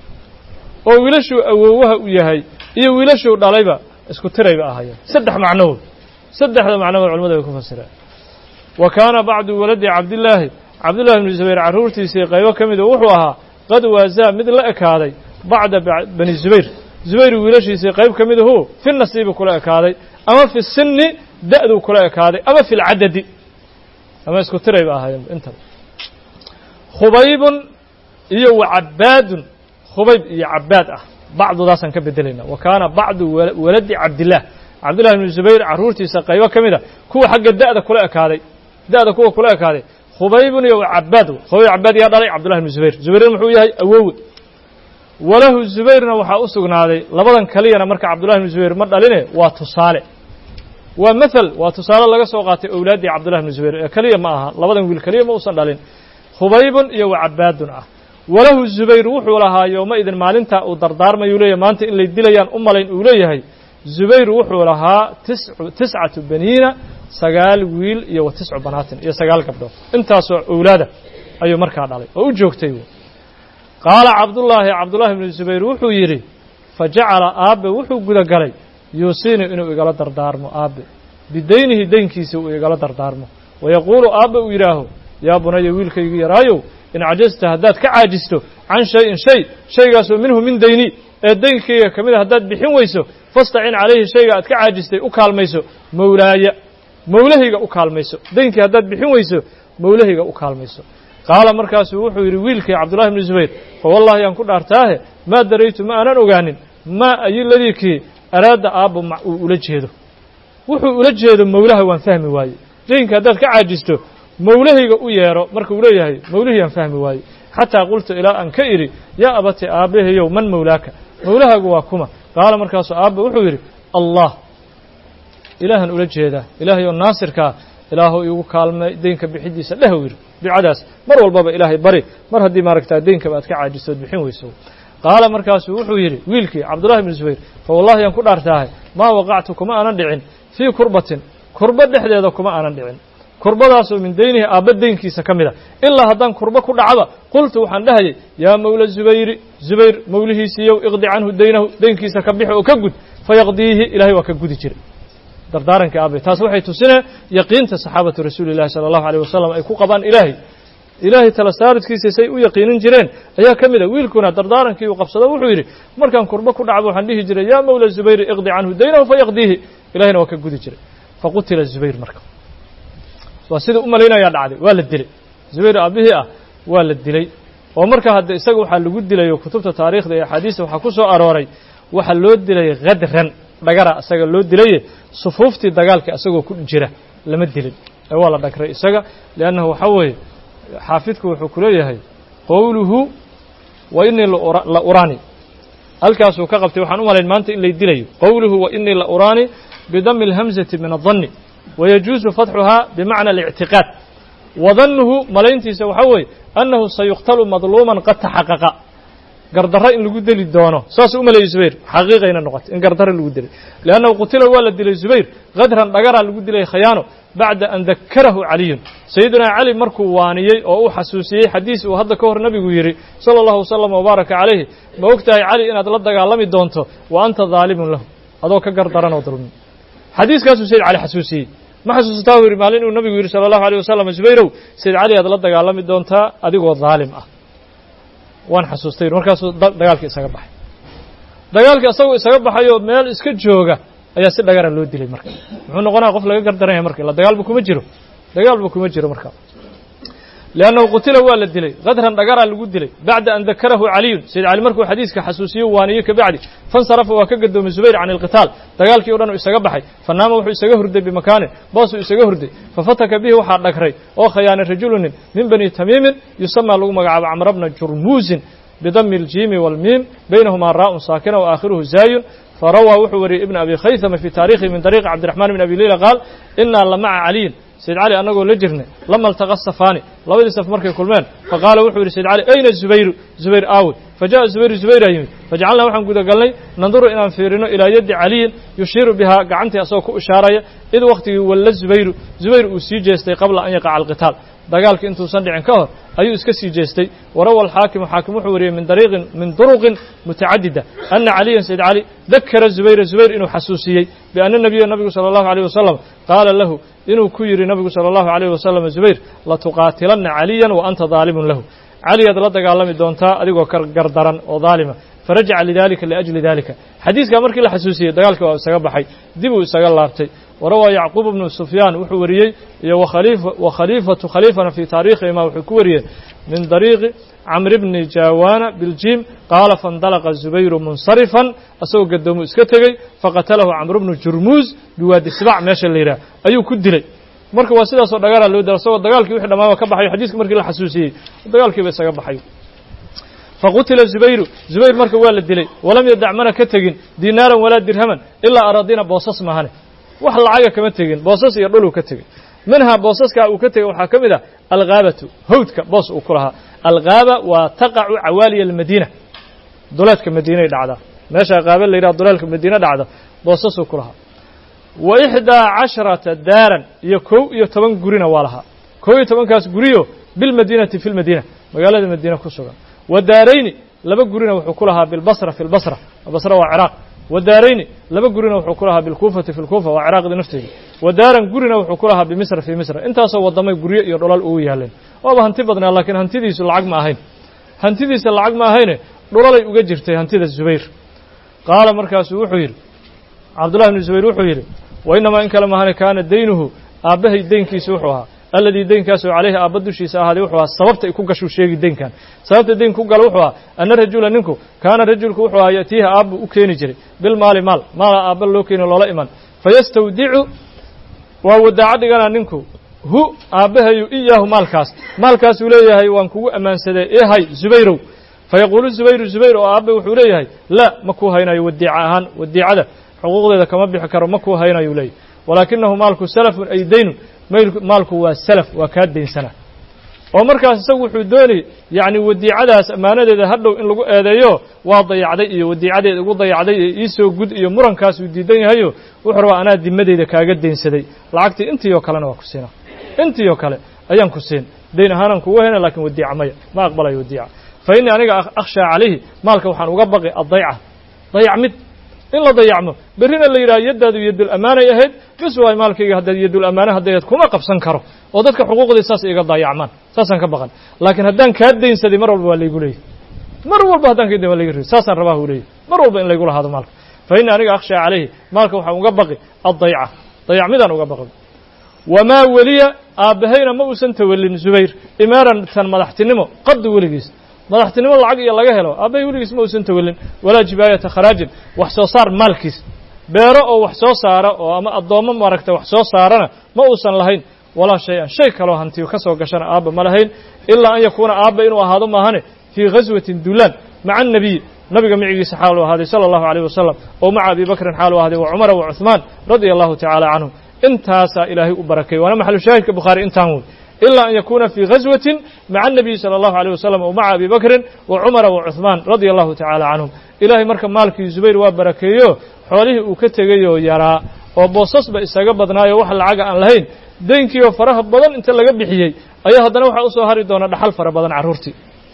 oo wiilashuu awoowaha u yahay iyo wiilashuu dhalayba isku tirayba ahaayeen saddex macnood saddexda macnood culimmadu ay ku fasireen wa kaana bacdu waladi cabdillaahi cabdullahi ibnu zubayr carruurtiisii qaybo ka mida wuxuu ahaa qad waasaa mid la ekaaday bacda bani zubayr zubayr wiilashiisii qayb ka midahu fi nasiibi kula ekaaday ama fi sinni da'duu kula ekaaday ama fi lcadadi ama isku tirayba ahaayeen intaba khubaybun iyo wa cabbaadun khubayb iyo cabbaad ah bacdudaasaan ka bedelayna wa kaana bacdu waladi cabdillaah cabdullahi ibnu zubayr carruurtiisa qaybo ka mida kuwa xagga da'da kula ekaaday da'da kuwa kula ekaaday khubaybun iyo wa cabbaad khubayb cabbaad yaa dhalay cabdullahi ibnu zubayr zubayrna muxuu yahay awowe walahu zubayrna waxaa u sugnaaday labadan kaliyana marka cabdullahi ibnu zubayr ma dhaline waa tusaale waa mathal waa tusaale laga soo qaatay owlaaddii cabdullahi ibnu zubayr ee keliya ma aha labadan wiil keliya ma uusan dhalin khubaybun iyo wa cabbaadun ah walahu zubayr wuxuu lahaa yooma idin maalintaa uu dardaarmayuu leeyahay maanta in lay dilayaan u malayn uu leeyahay zubayr wuxuu lahaa tiscatu baniina 9 wiil iyo wa 9 banaatin iyo 9 gabdhood intaasoo owlaada ayuu markaa dhalay oo u joogtay qaala cabdullaahi ibnu zubayr wuxuu yidhi fajacala aabbe wuxuu gudagalay yuusiini inuu igala dardaarmo aabbe bidaynihi daynkiisa uu igala dardaarmo wayaquulu aabbe uu yidhaaho yaa bunaya wiilkaygu yaraayow in cajasta haddaad ka caajisto can shayin shaygaasoo minhu min dayni ee daynkayga ka mida haddaad bixin weyso fastacin calayhi shayga aad ka caajistay u kaalmayso mawlaaya mawlahayga u kaalmayso daynkii haddaad bixin weyso mawlahayga u kaalmayso qaala markaasuu wuxuu yidhi wiilkii cabdullahi ibnu zubayr fa wallahi yaan ku dhaartaahe maa daraytu ma aanan ogaanin maa ayiladii kii araada aabba uu ula jeedo wuxuu ula jeedo mawlaha waan fahmi waaye daynka haddaad ka caajisto mawlahayga u yeero marka uu leeyahay mawlihii aan fahmi waaye xataa qultu ilaa aan ka idhi yaa abati aabbahayow man mawlaaka mawlahaagu waa kuma qaala markaasuu aabba wuxuu yidhi allah ilaahan ula jeedaa ilaahay oo naasirkaa ilaahu igu kaalmay daynka bixidiisa dhehw yidhi ducadaas mar walbaba ilaahay bari mar haddii maaragtaa daynkaba aad ka caajistood bixin weyso qaala markaasuu wuxuu yidhi wiilkii cabdullahi ibnu zubayr fa wallahi yaan ku dhaartaahay maa waqactu kuma aanan dhicin fii kurbatin kurbo dhexdeeda kuma aanan dhicin kurbadaasoo min daynihi aabba daynkiisa ka mid a ilaa haddaan kurbo ku dhacaba qultu waxaan dhahayay yaa mawla zubayri zubayr mawlihiisiiyow iqdi canhu daynahu daynkiisa ka bixi oo ka gud fayaqdiihi ilahay waa ka gudi jiray dardaarankii aabbe taas waxay tusinee yaqiinta saxaabatu rasuuli llahi sala allahu alayh wasalam ay ku qabaan ilaahay tala saaridkiisa say u yaqiinin jireen ayaa ka mid a wiilkuna dardaarankii uu qabsado wuxuu yidhi markaan kurbo ku dhacba waxaan dhihi jiray yaa mawla zubayri iqdi canhu daynahu fayaqdiihi ilahayna waa ka gudi jiray faqutila zubayr marka waa sida u malaynayaa dhacday waa la dilay zubayr aabbihii ah waa la dilay oo marka hadda isaga waxaa lagu dilayo kutubta taariikhda iyo axaadiista waxaa ku soo arooray waxaa loo dilay khadran dhagara isaga loo dilaye sufuuftii dagaalka isagoo ku jira lama dilin ee waa la dhagray isaga liannahu waxaa weeye xaafidku wuxuu ku leeyahay qowluhu wa inii la uraani halkaasuu ka qabtay waxaan u malayn maanta in lay dilayo qowluhu wa inii la uraani bidami alhamzati min adanni wayajuusu fatxuhaa bimacna alictiqaad wadannuhu malayntiisa waxaa weeye annahu sayuqtalu madluuman qad taxaqaqa gardarro in lagu deli doono saasuu u maleeyey zubayr xaqiiqayna noqotay in gardarro lagu dilay liannahu qutila waa la dilay zubayr khadran dhagaraa lagu dilay khayaano bacda an dakarahu caliyun sayidunaa cali markuu waaniyey oo uu xasuusiyey xadiis uu hadda ka hor nabigu yidhi sala allahu wasalam wabaaraka calayhi ma og tahay cali inaad la dagaalami doonto wa anta daalimun lahu adoo ka gardaranoo dulmin xadiiskaasuu sayid cali xasuusiyey ma xasuusataa u yidhi maalin uu nabigu yidhi sala allahu alayh wasalam zubayrow sayid cali aad la dagaalami doontaa adigoo daalim ah waan xasuustay markaasuu dagaalkii isaga baxay dagaalkii isagoo isaga baxayoo meel iska jooga ayaa si dhagara loo dilay marka muxuu noqonaya qof laga gardaran yahay marka dagaalba kuma jiro marka liannahu qutila waa la dilay khadran dhagaraa lagu dilay bacda an dakarahu caliyun sayid cali markuu xadiiska xasuusiyo waaniyo kabacdi fansarafa waa ka gadoomay zubayr can ilqitaal dagaalkii o dhan uu isaga baxay fanaama wuxuu isaga hurday bimakaanin boosuu isaga hurday fafataka bihi waxaa dhagray oo khayaanay rajulunin min bani tamiimin yusamaa lagu magacaabo camra bna jurmuusin bidami aljiimi waalmiim baynahumaa raa'un saakina wa aakhiruhu zaayun فروى وxuu wariyey iبن أبي khayثمة في تاريخhi min طريق cبدالرحمن بن أبي ليلى قاal إنا لمعa علي سيد علي anagoo la jirnay lama التقى الصفاni labadii sف markay kulmeen faqاala wuxuu yihi سيد علي أين زبير زبير aawe فجاء زبيرa yimid فجacalna waxaan guda galnay نanduru inaan fiirino إilىa yadi عaliyin yushiiru bihaa gacantii asagoo ku ishaaraya id waktigii walla زubayr uu sii jeestay qabla an yaqaca القitaal dagaalkii intuusan dhicin ka hor ayuu iska sii jeestay warawa alxaakimu xaakim wuxuu wariyey min duruqin mutacadida ana caliyan sayd cali dakara zubayr inuu xasuusiyey biana nabiya nabigu sala allahu alayh wasalam qaala lahu inuu ku yidhi nabigu sala allahu alayh wasalam zubayr latuqaatilanna caliyan wa anta daalimun lahu caliyaad la dagaalami doontaa adigoo gardaran oo daalima farajaca lidalika liajli dalika xadiiskaa markii la xasuusiyey dagaalkii waa isaga baxay dib uu isaga laabtay وروى يعقوب بن سفyان wuxuu wariyey iyo وkhليفة khليفna في تاaريkhihima wuxuu ku wariyey min طريق cمر بن jاواna بالجيم qاala فاndلقa زubayr منصرفا asagoo gadoomu iska tegey faqatalahu cمر بن jurmuz biwaadi sباع meesha la yidhah ayuu ku dilay marka waa sidaasoo dhagaara loo dara isagoo dagaalkii wixii dhamaaba ka baxayo xadiiska markii la xasuusiyey dagaalkiiba isaga baxay faqutila zubayr marka waa la dilay walam yadac mana ka tegin dinaaran walaa dirhaman ilaa aradina boosas mahane wax lacaga kama tegin boosas iyo dhul uu ka tegey minhaa boosaskaa uu ka tegey waxaa ka mid ah alghaabatu hawdka boos uu ku lahaa alghaaba waa taqacu cawaaliya almadiina duleedka madiinay dhacdaa meesha qaaba la yidhaha duleedka madiina dhacda boosasuu ku lahaa wa 11 daaran iyo 11 gurina waa lahaa 11kaas guriyo bilmadiinati fi lmadiina magaalada madiina ku sugan wa daarayni laba gurina wuxuu ku lahaa bilbasra fi lbasra basra waa ciraaq wadaarayni laba gurina wuxuu ku lahaa bilkuufati fi lkuufa waa ciraaqdi nafteeda wadaaran gurina wuxuu ku lahaa bimisra fii misra intaasoo waddamay guryo iyo dholal ugu yaaleen waaba hanti badnaa laakiin hantidiisu lacag ma ahayn hantidiisa lacag ma ahayne dhulalay uga jirtay hantida zubayr qaala markaasuu wuxuu yidhi cabdullahi bnu zubayr wuxuu yidhi wa inamaa in kale mahane kaana daynuhu aabbahay deynkiisa wuxuu ahaa alladii deynkaasoo calayhi aabba dushiisa ahaaday wuxuu ahaa sababta ay ku gashuu sheegi deynkan sababta deynka ku gala wuxuu ahaa ana rajula ninku kaana rajulku wuxuu ahaa ya'tiiha aabbu u keeni jiray bilmaali maala aabba loo keeni loola iman fayastawdicu waa wadaaco dhiganaa ninku hu aabbahayu iyaahu maalkaasuu leeyahay waan kugu ammaansadee eehay zubayrow fayaquulu zubayr oo aabbe wuxuu leeyahay laa ma kuu haynayo wadiica ahaan wadiicada xuquuqdeeda kama bixi karo ma kuu haynayu leeyahy walaakinahu maalku salafun ay daynun maalku waa salaf waa kaa daynsanaa oo markaas isagu wuxuu doonayay yacni wadiicadaas ammaanadeeda hadhow in lagu eedeeyo waa dayacday iyo wadiicadeeda ugu dayacday ee iisoo gud iyo murankaasuu diidan yahayo wuxuu rabaa anaa dimadeyda kaaga daynsaday lacagtii intii oo kalena waa ku siinaa intii oo kale ayaan ku siin dayn ahaanaan kugu hayna lakin wadiica maya ma aqbalayo wadiica fa innii aniga akhshaa calayhi maalka waxaan uga baqi addayca dayacmid in la dayacmo berrina la yidhaha yaddaadu yadul amaanay ahayd bis waay maalkayga haddaad yadul amaana haddayd kuma qabsan karo oo dadka xuquuqdii saas iga dayacmaan saasaan ka baqan laakiin haddaan kaa daynsaday mar walba waa laygu leeyahy mar walba haddaan kaa dayn waa layga reey saasaan rabaa uu leeyahy mar walba in laygu lahaado maalka fa innii aniga akhshaa calayhi maalka waxaan uga baqi addayca dayacmidaan uga baqi wamaa weliya aabbahayna ma uusan tawallin zubayr imaaratan madaxtinimo qaddu weligiis madaxtinimo lacag iyo laga helo aabbahay weligiis ma uusan tawallin walaa jibaayata kharaajin wax soo saar maalkiis beero oo wax soo saara oo ama addoommo maaragta wax soo saarana ma uusan lahayn walaa shay-an shay kaloo hantiyo ka soo gashana aabba ma lahayn ilaa an yakuuna aabba inuu ahaado maahane fii ghaswatin duulaan maca annabiy nabiga micigiisa xaal u ahaaday sala allahu alayh wasalam oo maca abi bakrin xaal u ahaaday wa cumara wa cuhmaan radia allahu tacaala canhum intaasaa ilaahay u barakay waana maxalu shaahidka bukhaari intaan wey ilaa an yakuuna fii ghaswatin maca annabiyi sala allahu alayh wasalam o maca abi bakrin wa cumara wa cuhmaan radia allahu tacaala canhum ilaahay marka maalkii zubayr waa barakeeyo xoolihii uu ka tegayoo yaraa oo boosasba isaga badnaayo wax lacaga aan lahayn deynkiioo faraha badan inta laga bixiyey ayaa haddana waxaa usoo hari doona dhaxal fara badan carruurtii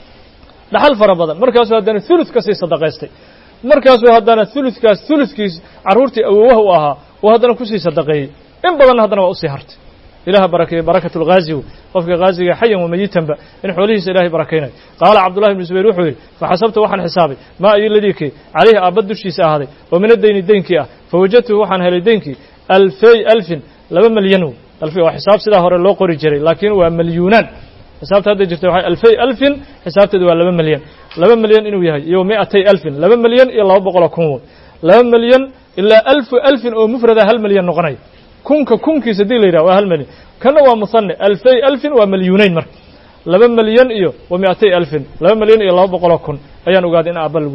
dhaxal fara badan markaasuu haddana hulud ka sii sadaqaystay markaasuu haddana huludkiis carruurtii awowaha u ahaa oo haddana kusii sadaqeeyey in badanna haddana waa usii hartay ilaha barakeeye barakatu lghaazi qofka haaziga xayan wamayitanba in xoolihiisa ilahay barakaynayo qaala cabdullahi bnu zubayr wuxuu yidhi faxasabtu waxaan xisaabay maa iyo ladiikii calayhi aabba dushiisa ahaaday oo min adayni deynkii ah fawajadtuhu waxaan helay deynkii alfin 2 milyan waa xisaab sidaa hore loo qori jiray laakiin waa milyuunaan xisaabta hadda jirta waxay alfin xisaabteedu waa 2 milyan 2 milyan inuu yahay iyo 200,000 2 milyan iyo 200,000 2 milyan ilaa alfin oo mufrada 1 milyan noqonaya kunkiisa hadii la yidhaha waa 1 milyan kana waa musanne alfin waa milyuunayn marka 2 milyan iyo 200,000 2 milyan iyo 200,000 ayaan ogaaday in aabba lagu leeyahay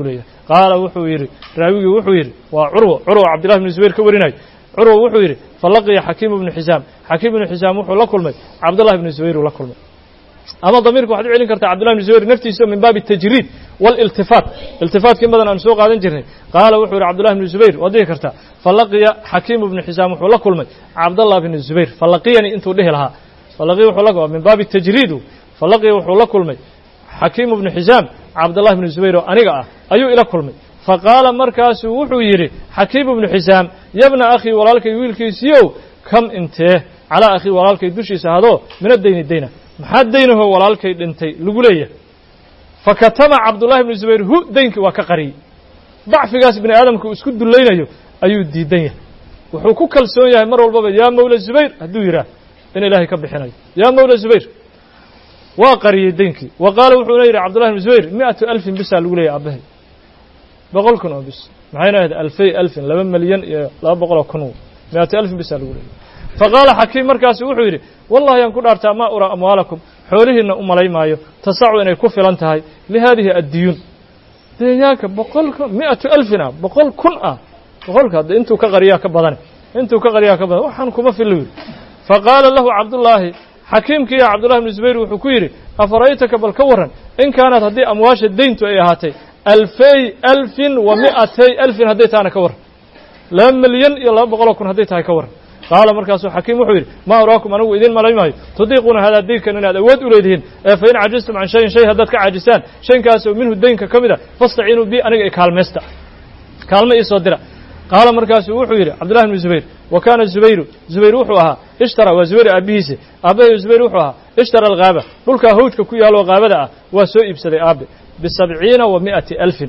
qaala wuxuu yidhi raawigii wuxuu yidhi waa curwa cabdillahi bnu zubayr ka warinay curwa wuxuu yidhi falaqiya xakiim ibnu xisaam xakiim ibnu xisaam wuxuu la kulmay cabdullahi bnu zubayr uu la kulmay ama damiirka waxaad u celin kartaa cabdullahi bnu zubayr naftiisa min baabi الtajriid wاliltifaat iltifaatkii badan aan soo qaadan jirnay qaala wuxuu yidhi cabdullahi bnu zubayr waad dhihi kartaa falaqiya xakiim ibnu xisaam wuxuu la kulmay cabdallah bnu zubayr falaqiyani intuu dhihi lahaa falaqiya wuxuu la min baabi الtajriid falaqiya wuxuu la kulmay xakiim ibnu xisaam cabdullahi bnu zubayr oo aniga ah ayuu ila kulmay faqaala markaasuu wuxuu yidhi xakiim ibnu xisaam yabna akhii walaalkay wiilkiisiiow kam intee calaa akhii walaalkay dushiisa hadoo min addayni dayna maxaa daynahoo walaalkay dhintay lagu leeyahay fakatama cabdullahi bnu zubayr hu daynkii waa ka qariyey dacfigaas bini aadamka uu isku dullaynayo ayuu diidan yahay wuxuu ku kalsoon yahay mar walbaba yaa mawla zubayr hadduu yidhaah in ilaahay ka bixinayo yaa mawla zubayr waa qariyey daynkii wa qaala wuxuuna yidhi cabdullahi bnu zubayr 100,000 bisaa lagu leeyahay aabbahay 100,000 oo bis maxayna ahayd 2,000 2 milyan iyo 200,000 100,000 bisaa lagu leeyahay faqaala xakiim markaasu wuxuu yidhi wallahi aan ku dhaartaa maa uraa amwaalakum xoolihiinna u malay maayo tasacu inay ku filan tahay lihaadihi addiyuun deenyaanka 100,000 ah 100,000 ah 100,000 hadda intuu ka qariyaa ka badan waxaan kuma filo yidhi faqaala lahu cabdullaahi xakiimkii ya cabdullahi bnu zubayr wuxuu ku yidhi afara'aytaka bal ka warran in kaanad haddii amwaasha dayntu ay ahaatay 2,000 wa 200,000 hadday tahana ka warran 2 milyan iyo 200,000 hadday tahay ka warran qaala markaasuu xakiim wuxuu yidhi maa araakum anigu idiin malay maayo tudiiquuna hadaa daynkan inaad awood u leedihiin ee fa in cajistum can shayin shay haddaad ka caajisaan shayinkaasoo minhu daynka ka mid a fastaciinuu bi aniga kaalmaysta kaalmo ii soo dira qaala markaasuu wuxuu yidhi cabdullahi bnu zubayr wa kaana zubayr wuxuu ahaa ishtara waa zubayr aabbihiisa aabbahay zubayr wuxuu ahaa ishtara alghaaba dhulkaa hawdka ku yaaloo haabada ah waa soo iibsaday aabbe b70 wa 100,000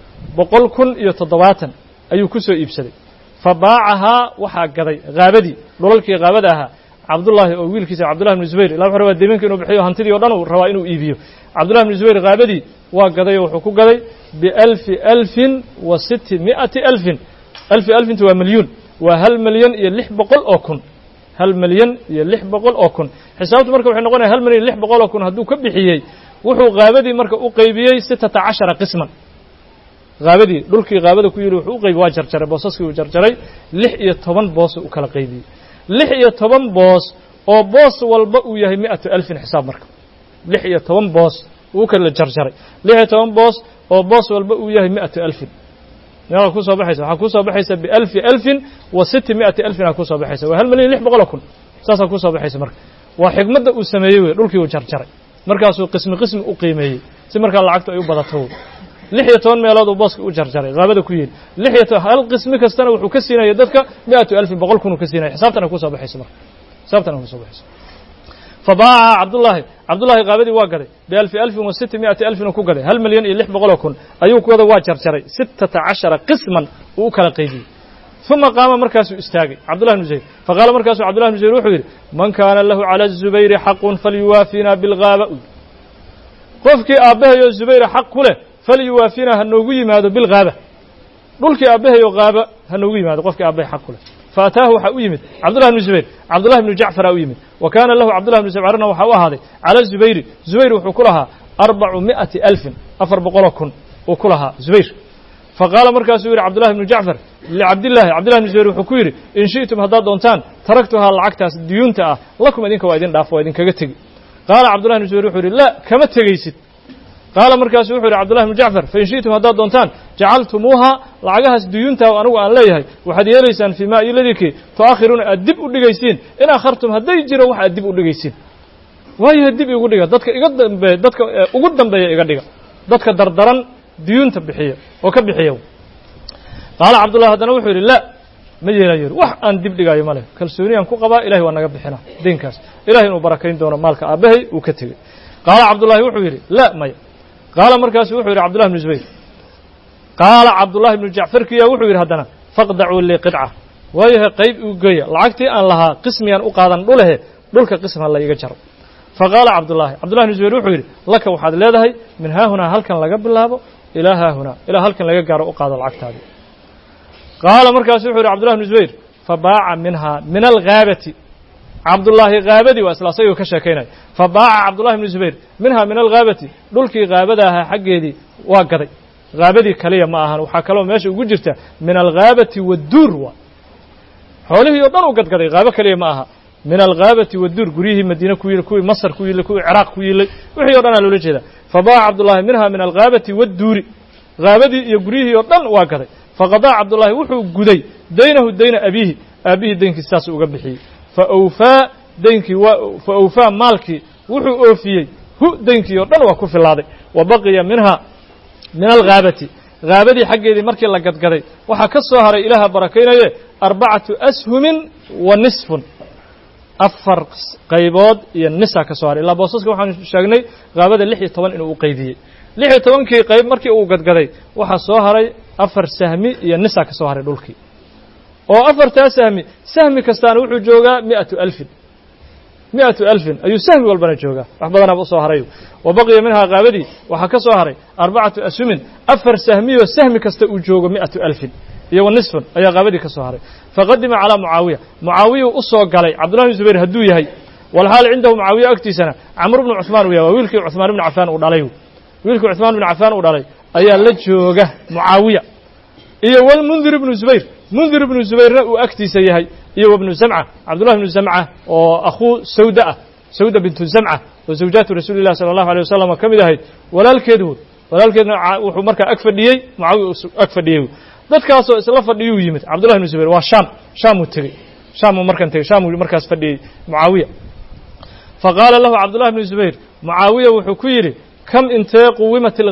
100,070 ayuu ku soo iibsaday fabaacahaa waxaa gaday haabadii dhulalkii haabada ahaa cabdullaahi oo wiilkiisa cabdullahi bnu zubayr ilaa wuxuu rabaa deemanka inuu bixiyo hantidii o dhan uu rabaa inuu iibiyo cabdullahi bnu zubayr haabadii waa gaday oo wuxuu ku gaday b1,000 wa 600,000 1,000 waa milyuun waa 1,600,000 1,600,000 xisaabtu marka waxay noqonaya 1,600,000 hadduu ka bixiyey wuxuu haabadii marka u qaybiyey 16 qisman haabadii dhulkii haabada ku yidhi wuxuu u qaybi waa jarjaray boosaskii uu jarjaray 16 boos u kala qaybiyey 16 boos oo boos walba uu yahay 100,000 xisaab marka 16 boos uu kala jarjaray 16 boos oo boos walba uu yahay 100,000 meeqa ku soo baxaysa waxaa ku soo baxaysa b1,000 wa 600,000 ku soo baxaysa waa 1,600,000 saasa ku soo baxaysa marka waa xigmadda uu sameeyey wey dhulkii uu jarjaray markaasuu qismi u qiimeeyey si markaa lacagtu ay u badato 16 meelood uu booska u jarjaray haabada ku yidhi 16 hal qismi kastana wuxuu ka siinaya dadka 100,000 100,000 ka siinaya xisaabtana ku soo baxaysa marka xisaabtana ku soo baxaysa fabaaca cabdullaahi haabadii waa gaday b1,000 wa 600,000 ku gaday 1,600,000 ayuu kuwada waa jarjaray 16 qisman uu u kala qaybiyey uma qaama markaasuu istaagay cabdullahi bnu zubayr faqaala markaasuu cabdullahi bnu zubayr wuxuu yidhi man kaana lahu cala zubayri xaqun falyuwaafina bilghaaba qofkii aabbahayo zubayra xaq ku leh falyuwaafina ha noogu yimaado bilghaaba dhulkii aabbahayo haaba ha noogu yimaado qofkii aabbahay xaq ku leh faataahu waxaa u yimid cabdullahi bnu zubayr cabdullahi bnu jacfaraa u yimid wa kaana lahu cabdullahi bnu jacfarna waxaa u ahaaday cala zubayri zubayr wuxuu ku lahaa 400,000 400,000 uu ku lahaa zubayr faqaala markaasuu yidhi cabdullahi bnu jacfar licabdillahi cabdullahi bnu zubayr wuxuu ku yidhi in shi'tum haddaad doontaan taraktuhaa lacagtaas diyuunta ah lakum idinka waa idin dhaafo waa idinkaga tegi qaala cabdullahi bnu zubayr wuxuu yidhi laa kama tegaysid qaala markaasu wuxuu yidhi cabdullahi bnu jacfar fain shi'tum haddaad doontaan jacaltumuuha lacagahaas duyuuntaa anigu aan leeyahay waxaad yeelaysaan fii maa iladikii tu'akhiruuna aad dib u dhigaysiin in akhartum hadday jiro wax aad dib u dhigaysiin waayo dib igu dhiga dadka ugu dambeeya iga dhiga dadka dardaran diyuunta bixiya oo ka bixiya qaala cabdullahi haddana wuxuu yidhi laa ma yeelayo wax aan dib dhigaayo ma leh kalsooniyaan ku qabaa ilahay waa naga bixinaa deynkaas ilahay inuu barakayn doono maalka aabbahay uu ka tegey qaala cabdullahi wuxuu yidhi laa maya qaala markaasu wuxuu yidhi cabdullahi bnu zubayr qaala cabdullahi bnu jacfarkiya wuxuu yidhi haddana faqdacuu lii qidca waayahay qayb uu geeya lacagtii aan lahaa qismiyaan u qaadan dhulahe dhulka qisma la iga jaro faqaala cabdullahi bnu zubayr wuxuu yidhi laka waxaad leedahay min haahunaa halkan laga bilaabo ilaa haahunaa ilaa halkan laga gaaro u qaado lacagtaadii qaala markaasu wuxuu yidhi cabdullahi bnu zubayr fabaaca minhaa min alghaabati cabdullaahi haabadii waa isla asagoo ka sheekaynaya fabaaca cabdullahi bnu zubayr minhaa min alghaabati dhulkii haabada ahaa xaggeedii waa gaday غابدي كلية ما أهان وحكلوا ماشي وجرته من الغابة والدور حوله يضل وقد قري غابة كلية ما أها من الغابة والدور قريه مدينة كوي مصر كوي عراق كوي وحي يضلنا لوجهه فضاع عبد الله منها من الغابة والدور غابدي يقريه يضل وقري فقضى عبد الله وحو قدي دينه دين أبيه دينك الساس وقبحي فأوفى مالكي وحو أوفيه هو دينك يضل وكف الله وبقي منها من الغابة غابدي حقيدي markii la gadgaday waxa ka soo haray ilaaha barakeenaye 4 أسهم ونصف afar qaybood iyo nisa ka soo haray ilaa boosaska waxaan sheegnay gaabada 16 inuu u qaybiyay 16kii qayb markii uu gadgaday waxa soo haray afar sahmi iyo nisa ka soo haray dhulkii oo afarta sahmi kastaana wuxuu joogaa 100,000 ayuu sahmi walbana joogaa wax badan aba soo haray وبقي منها غابدي waxa ka soo haray 4 أسهم afar sahmi oo sahmi kasta uu joogo 100,000 iyo ونصف ayaa غابدي ka soo haray فقدم على معاوية u soo galay Abdullah ibn Zubayr haduu yahay والحال عنده معاوية agtiisana عمرو بن عثمان wiilkii عثمان بن عفان uu dhalay wiilkii عثمان بن عفان uu dhalay ayaa la jooga معاوية iyo والمنذر بن زبير منذر بن زبير uu agtiisa yahay iyo ابن زمعة عبد الله بن زمعة oo أخو سودة بنت زمعة وزوجات رسول الله صلى الله عليه وسلم كمid ahayd walaalkeedna wuxuu markaa ag fadhiyay Muawiya ag fadhiyay dadkaas oo isla fadhiyo yimid Abdullah ibn Zubayr waa Sham u tagay Sham markaas fadhiyay Muawiya faqala lahu Abdullah ibn Zubayr Muawiya wuxuu ku yiri kam intee quwimatil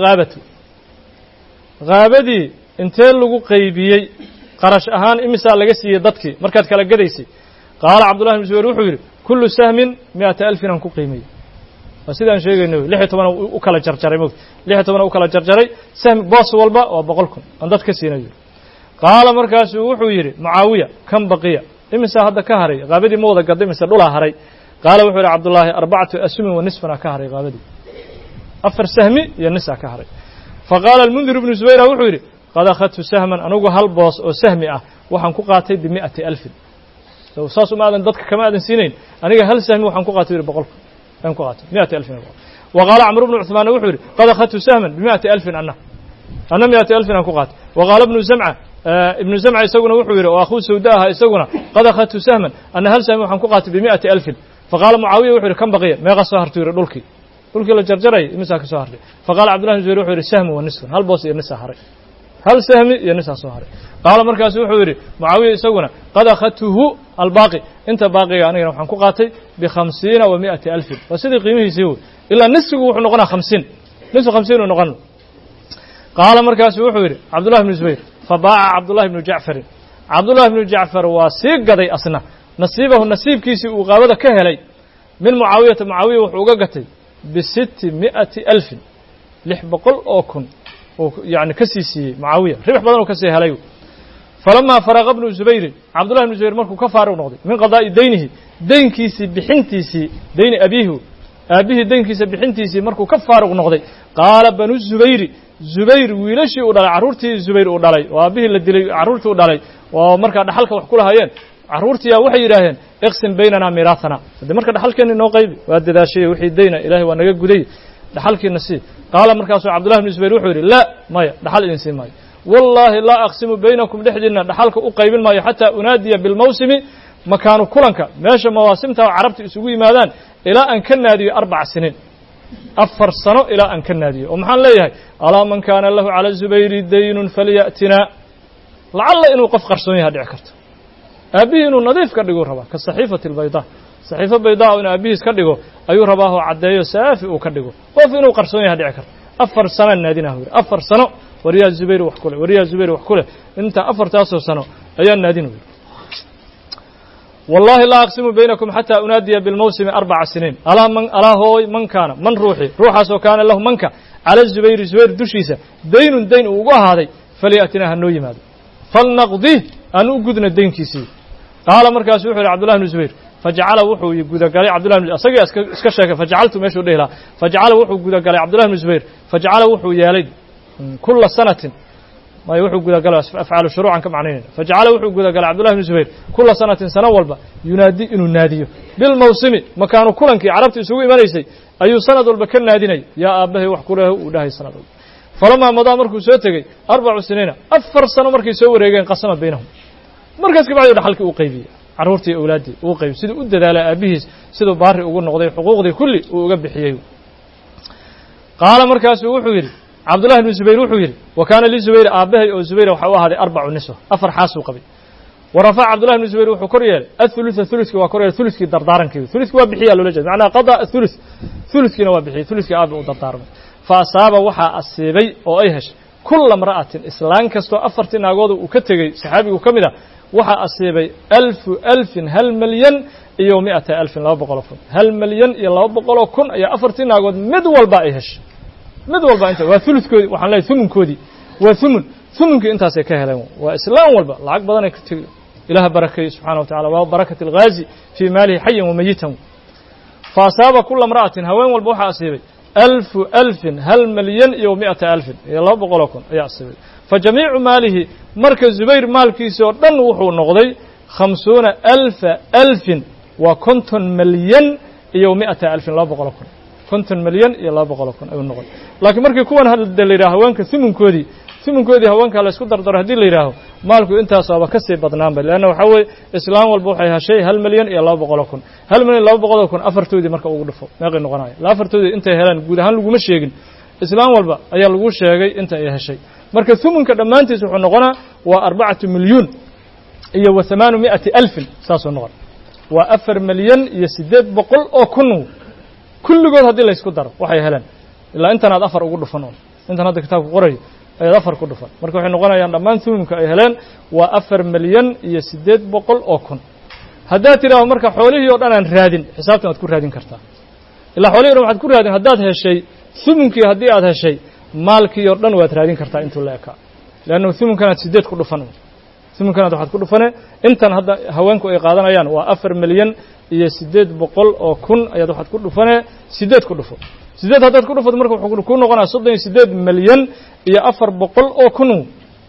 ghaabadi intee lagu qaybiyay qarash ahaan imisa laga siiyay dadkii markaad kala gadaysay qaala Abdullah ibn Zubayr wuxuu yiri kullu sahmin 100,000 an ku qiimay sidaan sheegayno 16 u kala jarjaray 16 u kala jarjaray sahmi boos walba oo 100,000 aan dadka siinayo qaala markaas wuxuu yiri Muawiya kam baqiya imisa hadda ka haray qaabadii mooda gaday imisa dhula haray qaala wuxuu yiri Abdullah 4 أسهم ونصف ka haray qaabadii afar sahmi iyo nisa ka haray faqala al-Mundhir ibn Zubayr wuxuu yiri qad akhadtu sahman anugu hal boos oo sahmi ah waxaan ku qaatay 100,000 saas uma aadan dadka kama aadan siinayn aniga hal sahmi waxaan ku qaatay 100,000 aan ku qaatay 100,000 وقال عمرو بن عثمان وحوري قد أخذت سهما 100,000 أنا 100,000 أن قات وقال ابن زمعة يسوون وحوري وأخوه سوداها يسوون قد أخذت سهما أن هل سهم وحن قات 100,000 فقال معاوية وحوري كم بقي ما غصهر تير دولكي لجرجري مساك سهر فقال عبد الله بن زبير وحوري سهم ونصف هل بوس ينسى هري هل سهم ينسى سهر قال مركز وحوري معاوية يسوون قد أخذته الباقي انت باقي أنا وحن قاتي ب50 و100,000 وسيدي قيمه يسوي إلا نصفه وحن نقنا 50 نصف 50 ونقنا قال مركز وحوري عبد الله بن زبير فباع عبد الله بن جعفر واسيق قضي أصنع نصيب كيسي وقابضة كهلي من معاوية وحوققتي ب600,000 لح بقل أوكن يعني كسيسي معاوية ربح بدن وكسي هليو فلما فرغ ابن زبير عبد الله بن زبير مركو كفار ونقضي من قضاء دين كيسي بحنتيسي دين أبيه دين كيسي بحنتيسي مركو كفار ونقضي قال بن زبير ويلشي ودلay caruurtii Zubayr oo dhalay waa abihi la dilay caruurtii oo dhalay waa marka dhaxalka wax ku lahaayeen caruurtii waxay yiraahdeen iqsim baynana mirathana hadii marka dhaxalkeena noo qaybi waa dadaashay wixii deyna ilaahay waa naga guday dhaxalkiina si qaala markaas Abdullah ibn Zubayr wuxuu yiri la maya dhaxal idin si maayo wallahi la aqsimu baynakum dhaxdina dhaxalka u qaybin maayo hatta unaadiya bil mawsimi makaanu kulanka meesha mawaasimta carabta isugu yimaadaan ilaa an ka naadiyo 4 sinin 4 sano ilaa an ka naadiyo oo maxaan leeyahay ala man kaana lahu ala Zubayr daynun falyatina la'alla inuu qof qarsoon yahay dhici karto abihi inuu nadiif ka dhigo raba ka saxiifatil bayda saxiifa bayda oo abihiis ka dhigo ayuu rabaa oo cadeeyo saafi uu ka dhigo qof inuu qarsoon yahay dhici karto 4 sano naadinaha 4 sano wariya Zubayr wax kule inta 4 sano ayaa naadinaha والله لا أقسم بينكم حتى أنادي بالموسم 4 سنين ألا هو من كان من روحا سو كان له منك على زبير دشيسة دين وقهادي فليأتنا هنوي ماذا فلنقضيه أن أقدنا الدين كيسي قال مركز وحي عبد الله بن زبير فجعل وحو يقول قال عبد الله بن أسقي اسكشك فجعلت ماشي له فجعل وحو يقول قال عبد الله بن زبير فجعل وحو يالد كل سنة ما يوحو قد قال أفعال شروعا كم عنين فجعل وحو قد قال عبد الله بن زبير كل سنة والبا ينادي إنه ناديه بالموسم مكانه كلنك عربت يسوي مريسي أي سنة والبا كان ناديني يا أبه وحكوله وداهي سنة falamaa madaa markuu soo tegey 4 siniina 4 sano markay soo wareegeen qasama baynahum markaas kabacdi dhaxalkii uu qaybiyey carruurtii awlaaddii uu qaybiyey siduu u dadaalay aabihiis siduu baari ugu noqday xuquuqdii kulli uu uga bixiyey qaala markaasuu wuxuu yidhi cabdullahi ibnu zubayr wuxuu yidhi wa kaana lizubayr aabbahay oo zubayr waxaa u ahaaday 4 niswa 4 xaasuu qabay ورفع عبد الله بن الزبير وحو كوريال الثلث وكوريال ثلث دردارنكي ثلث وبخيا لولا جد معناها قضى الثلث ثلث كنا وبخي ثلث اب ودردارم فاصاب وحا اسيبي او اي هش كل امراه اسلام كستو افرتين ناغود او كتغي صحابي او كميدا وحا اسيبي 1000 هل مليون iyo 100000 200 هل مليون iyo 200 kun ayaa afartii naagood mid walba ay hesh mid walba inta waa thuluthkoodi waxaan leeyahay thumunkoodi waa thumunki intaas ay ka heleen waa islaam walba lacag badan ay ka tagay إله بركة سبحانه وتعالى وبركة الغازي في ماله حيا وميتا فأصاب كل امرأة هوين والبوحة أصيبي 1000 هل مليون يو 100,000 يلا بقولكم يا أصيبي فجميع ماله مركز زبير مال كيسور دن وحو نغضي 50,000 وكنتن مليون يو 100,000 لا بقولكم كنتن مليون يلا بقولكم أو النغض لكن مركز كون هل الدليل هوين كثمن كودي ثمنكودي هوانka la isku dardaro hadii la yiraahdo maalku intaas oo ka sii badnaan bal laana waxa way islaam walba waxay heshay 1 milyan iyo 200 kun 1 milyan 200 kun afartoodii marka ugu dhufo meeqay noqonay la afartoodii intay helaan guud ahaan lagu ma sheegin islaam walba ayaa lagu sheegay inta ay heshay marka thumunka dhamaantiis wuxuu noqonaa waa 4 milyan iyo 800,000 saasoo noqon waa 4 milyan iyo 800 oo kun kulligood hadii la isku daro waxay helaan ilaa intan aad afar ugu dhufan intan hadda kitaabku qoray ay afar ku dhufan marka waxay noqonayaan dhamaan thumunka ay heleen waa 4 milyan iyo 800 oo kun hadaa tiraahdo marka xoolihii oo dhan aan raadin xisaabtan aad ku raadin kartaa ilaa xoolihii oo waxaad ku raadin hadaad heshay thumunkii hadii aad heshay maalkii oo dhan waad raadin kartaa intuu la ekaa laana thumunkana 8 ku dhufan thumunkana waxaad ku dhufane intan hadda haweenku ay qaadanayaan waa 4 milyan iyo 800 oo kun ayaad waxaad ku dhufane 8 ku dhufo 8 hadaad ku dhufad marka wuxuu ku noqonaa 38 milyan iyo 400 oo kun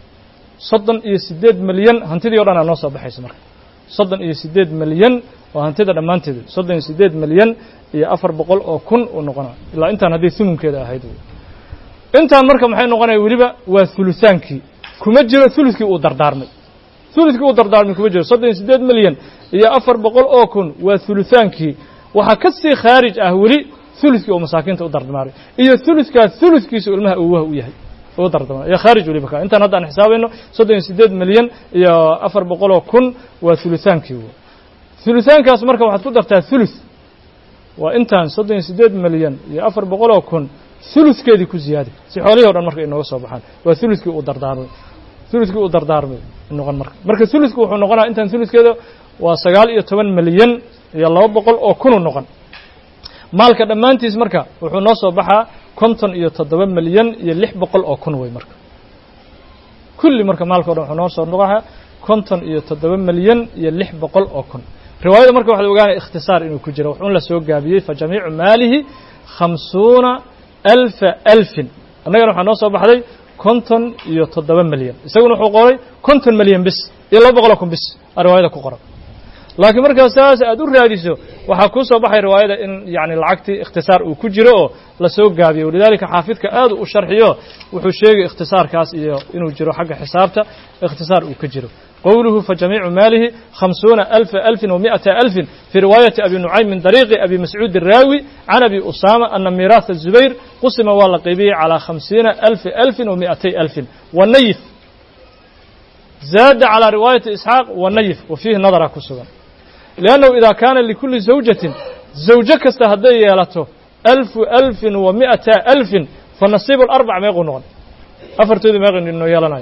38 milyan hantidii oo dhan aan noo soo baxayso marka 38 milyan oo hantida dhamaanteed 38 milyan iyo 400 oo kun oo noqonaa ilaa intaan hadii thumunkeeda ahayd intaan marka maxay noqonay waliba waa thuluthaankii kuma jiro thuluthkii uu dardaarmay kuma jiro 38 milyan iyo 400 oo kun waa thuluthaankii waxa ka sii kharij ah wali thuluthkii oo masaakiinta u dardaarmay iyo thuluthkiisu ilmaha uu u yahay oo dardaarmay ya kharij wali baka intaan hadda aan xisaabayno 38 milyan iyo 400 oo kun waa thuluthaankaas marka waxaad ku dartaa thuluth waa intaan 38 milyan iyo 400 oo kun thuluthkeedii ku ziyaadi si xoolihii oo dhan marka inoo soo baxaan waa thuluthkii uu dardaarmay noqon marka thuluthku wuxuu noqonaa intaan thuluthkeeda waa 19 milyan iyo 200 oo kun noqon maalka dhamaantiis marka wuxuu noo soo baxaa 57 milyan iyo 600 oo kun way marka kulli marka maalka oo dhan wuxuu noo soo noqonayaa 57 milyan iyo 600 oo kun riwaayada marka waxa la ogaanay ikhtisaar inuu ku jiro wuxuu la soo gaabiyay fa jamiicu maalihi 50,000 annagana waxa noo soo baxday 57 milyan isaguna wuxuu qoray 50 milyan bis iyo 200 kun bis riwaayada ku qoran laakiin marka saas aad u raadiso waxa ku soo baxay riwaayada in yaani lacagti ikhtisaar uu ku jiro oo la soo gaabiyo walidaalika xaafidka aad u sharxiyo wuxuu sheegay ikhtisaarkaas iyo inuu jiro xagga xisaabta ikhtisaar uu ka jiro قوله فجميع ماله 50,000 في رواية أبي نعيم من طريق أبي مسعود الراوي عن أبي أسامة أن ميراث الزبير قسم والقبيه على 50,200,000 والنيف زاد على رواية إسحاق والنيف وفيه نظر كسبا لأنه إذا كان لكل زوجة كستهدي يالته 1,100,000 فالنصيب الأربع ما يقول نغن أفرتوا ما يقول إنه يالنا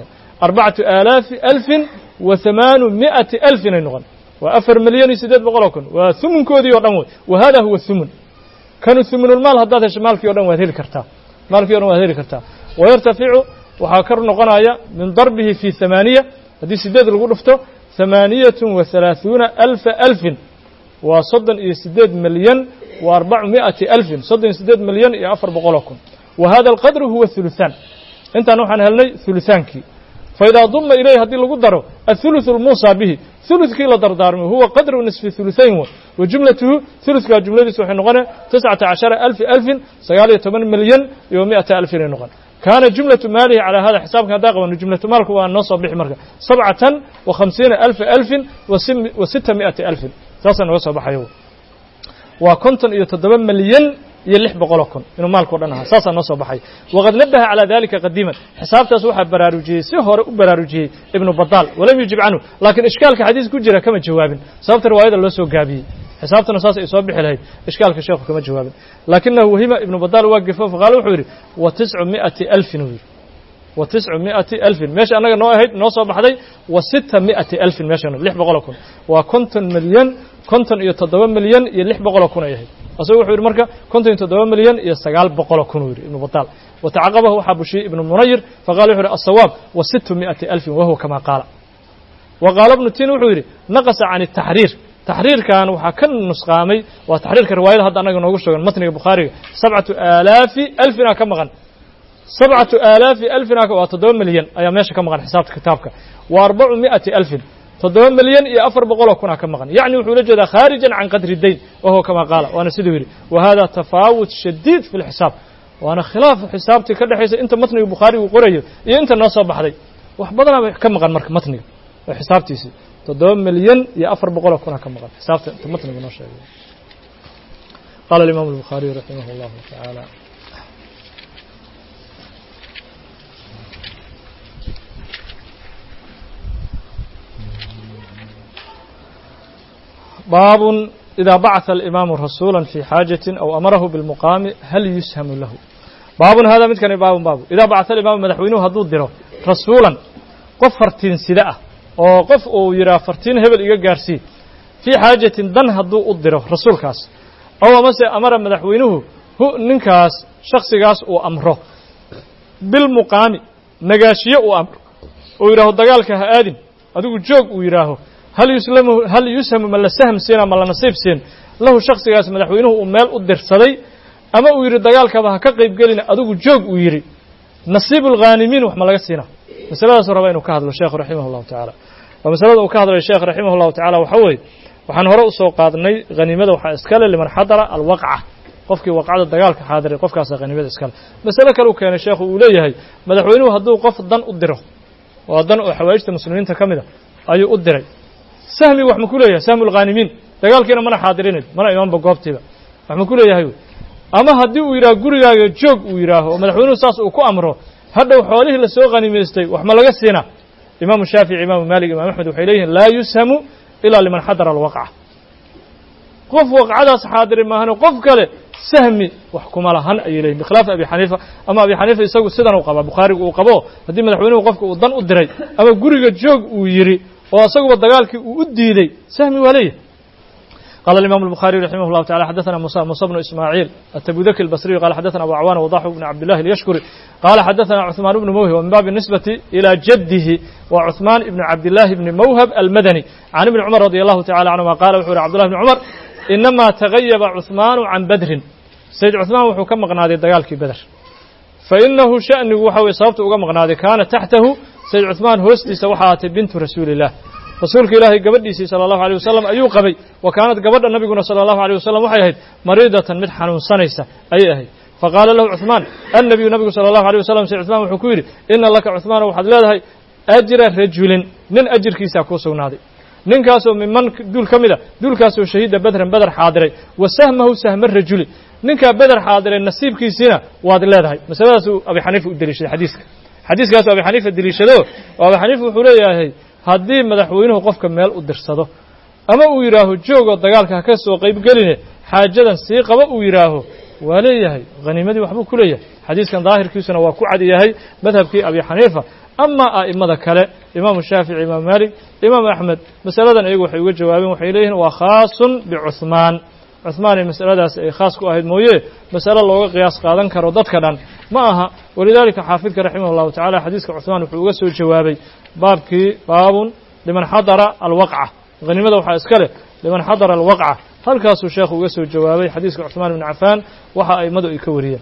4,800,000 نغن وأفر مليون سداد بقولكم وثمن كودي ورمود وهذا هو الثمن كانوا ثمن المال هذا شمال في يوم وهذه الكرتا ويرتفع وحاكر نغنايا من ضربه في 8 هذه سداد الغرفته 38,000 وصدن سداد مليون و400,000 صدن سداد مليون يعفر بقولكم وهذا القدر هو الثلثان انت نوحن هلني ثلثانكي فإذا ضم إليه هذه القدر الثلث الموصى به ثلث كيلو دردارمه هو قدر نصف ثلثين وجملته ثلث كجملة سوحي نغنى 19,000 سيالي 8 مليون و100,000 نغنى kaana jumlatu maalihi calaa hada xisaabkan haddaan qabano jumlatu maalku waa noo soo bixi marka 57,000 wa 600,000 saasaa nooga soo baxayo waa 57 milyan iyo 600 kun inuu maalkao dhan ahaa saasaa noo soo baxay waqad nabaha calaa dalika qadiiman xisaabtaas waxaa baraarujiyey si hore u baraarujiyey ibnu badaal walam yujib canhu laakiin ishkaalka xadiis ku jira kama jawaabin sababta riwaayada loo soo gaabiyey xisaabtana saas ay soo bixi lahayd ishkaalka sheekhu kama jawaabin laakinahu wahima ibnu badaal waa gefo faqaale wuxuu yidhi wa 900,000 uu yidhi wa 900,000 meesha annaga noo ahayd noo soo baxday wa 600,000 meeshan 600 kun waa 50 milyan 57 milyan iyo 600 kun ay ahayd asagu wuxuu yidhi marka 57 milyan iyo 900 kun uu yidhi ibnu badaal watacaqabahu waxaa bushiyey ibnu munayir faqala wuxuu yidhi asawaab wa 600,000 wahuwa kama qaala wa qaala ibnu tin wuxuu yidhi naqasa can الtaxriir taxriirkan waxaa ka nusqaamay waa taxriirka riwaayada hadda annaga noogu sheegan matniga bukhaariga 7,000 ka maqan 7,000 waa 7 milyan ayaa meesha ka maqan xisaabta kitaabka wa 400,000 7 milyan iyo 400 kun ka maqan yacni wuxuu la jeedaa khaarijan can qadri dayn wahuwa kama qaala waana siduu yidhi wa hada tafaawut shadiid fi lxisaab waana khilaaf xisaabtii ka dhexaysa inta matniga bukhaariga uu qorayo iyo inta noo soo baxday wax badanaa bay ka maqan marka matniga oo xisaabtiisii 7 milyan iyo 400 kun ka maqan xisaabta inta matniga noo sheegay qaala al-imam al-bukhari rahimahullah ta'ala باب إذا بعث الإمام رسولا في حاجة أو أمره بالمقام هل يسهم له باب هذا مثل باب إذا بعث الإمام مدحوينه هدو ديره رسولا قف فرتين سلاء أو قف أو يرى فرتين هبل إيجا جارسي في حاجة دن هدو أدره رسول كاس أو مثلا أمر مدحوينه هو ننكاس شخص كاس أو أمره بالمقام نجاشية أو أمر ويراه دجال كهادين أدو جوج ويراه هل يسهم ما لا سهم سين ما لا نصيب سين له شخص ياس مدحوينه ومال ودرسدي اما uu yiri dagaalkaba ha ka qayb galina adigu joog uu yiri nasiib الغانمين wax ma laga siina masaladaas raba inuu ka hadlo sheekh rahimahullahu ta'ala wa masalada uu ka hadlay sheekh rahimahullahu ta'ala waxa weey waxaan hore u soo qaadnay ghanimada waxa iska leh liman hadara alwaq'a qofkii waqcada dagaalka xaadiray qofkaas ghanimada iska leh mas'ala kale uu keenay sheekhu uu leeyahay madaxweynuhu hadduu qof dan u diro waa dan oo xawaajta muslimiinta kamida ayuu u diray sahmi wax ma ku leeyahay sahmu الغانمين dagaalkiina mana xaadirinay mana imaanba goobtiiba wax ma ku leeyahay ama haddii uu yidhaah gurigaaga joog uu yidhaaho oo madaxweynuhu saas uu ku amro hadhow xoolihii la soo qanimaystay wax ma laga siinaa imaamu shaafici imaamu maalik imaam axmed waxay leeyihiin laa yushamu ilaa liman xadara alwaqca qof waqcadaas xaadiri maahane qof kale sahmi wax kuma lahan ayay leeyihin bikhilaafi abi xaniifa ama abi xaniifa isagu sidan uu qabaa bukhaarigu uu qabo haddii madaxweynuhu qofka uu dan u diray ama guriga joog uu yidhi oo asaguba dagaalkii uu u diiday sahmi waa leeyahay قال الإمام البخاري رحمه الله تعالى حدثنا موسى بن إسماعيل التبوذكي البصري قال حدثنا أبو عوان وضاح بن عبد الله اليشكري قال حدثنا عثمان بن موهب ومن باب النسبة إلى جده وعثمان بن عبد الله بن موهب المدني عن ابن عمر رضي الله تعالى عنهما قال وحور عبد الله بن عمر إنما تغيب عثمان عن بدر سيد عثمان وحو كم مقنادي دقالك بدر فإنه شأن وحوي صابته وكم مقنادي كان تحته سيد عثمان هوستي سوحات بنت رسول الله rasuulka ilaahay gabadhiisii sala allahu alayh wasalam ayuu qabay wa kaanad gabadha nabiguna sala allahu alayh wasalam waxay ahayd mariidatan mid xanuunsanaysa ayay ahayd faqaala lahu cuثmaan annabiyu nabigu sala allahu alayh wasalam sayd cuثmaan wuxuu ku yidhi ina laka cuثmaana waxaad leedahay ajra rajulin nin ajirkiisaa kuu sugnaaday ninkaasoo miman duul ka mid a duulkaasoo shahiida bedran beder xaadiray wa sahmahu sahma rajuli ninkaa beder xaadiray nasiibkiisiina waad leedahay masaladaasuu abi xaniifa u deliishaday xadiiskaasuu abi xaniifa deliishado oo abi xaniifa wuxuu leeyahay haddii madaxweynuhu qofka meel u dirsado ama uu yidhaaho joogoo dagaalka ha ka soo qayb geline xaajadan sii qaba uu yidhaaho waa leeyahay haniimadii waxbuu ku leeyahay xadiiskan daahirkiisuna waa ku cad yahay madhabkii abi xaniifa ama a'imada kale imaamu shaafici imaamu maalik imaamu axmed masaladan iyagu waxay uga jawaabeen waxay leeyihiin waa khaasun bicuثmaan cuثmaan masaladaas ay khaas ku ahayd mooye masale looga qiyaas qaadan karo dadka dhan ma aha walidaalika xaafidka raximah اllahu tacala xadiiska cuثmaan wuxuu uga soo jawaabay baabkii baabun liman xadara alwaqca haniimada waxaa iska leh liman xadara alwaqca halkaasuu sheekhu uga soo jawaabay xadiiska cuثmaan ibn cafaan waxa aimadu ay ka wariyeen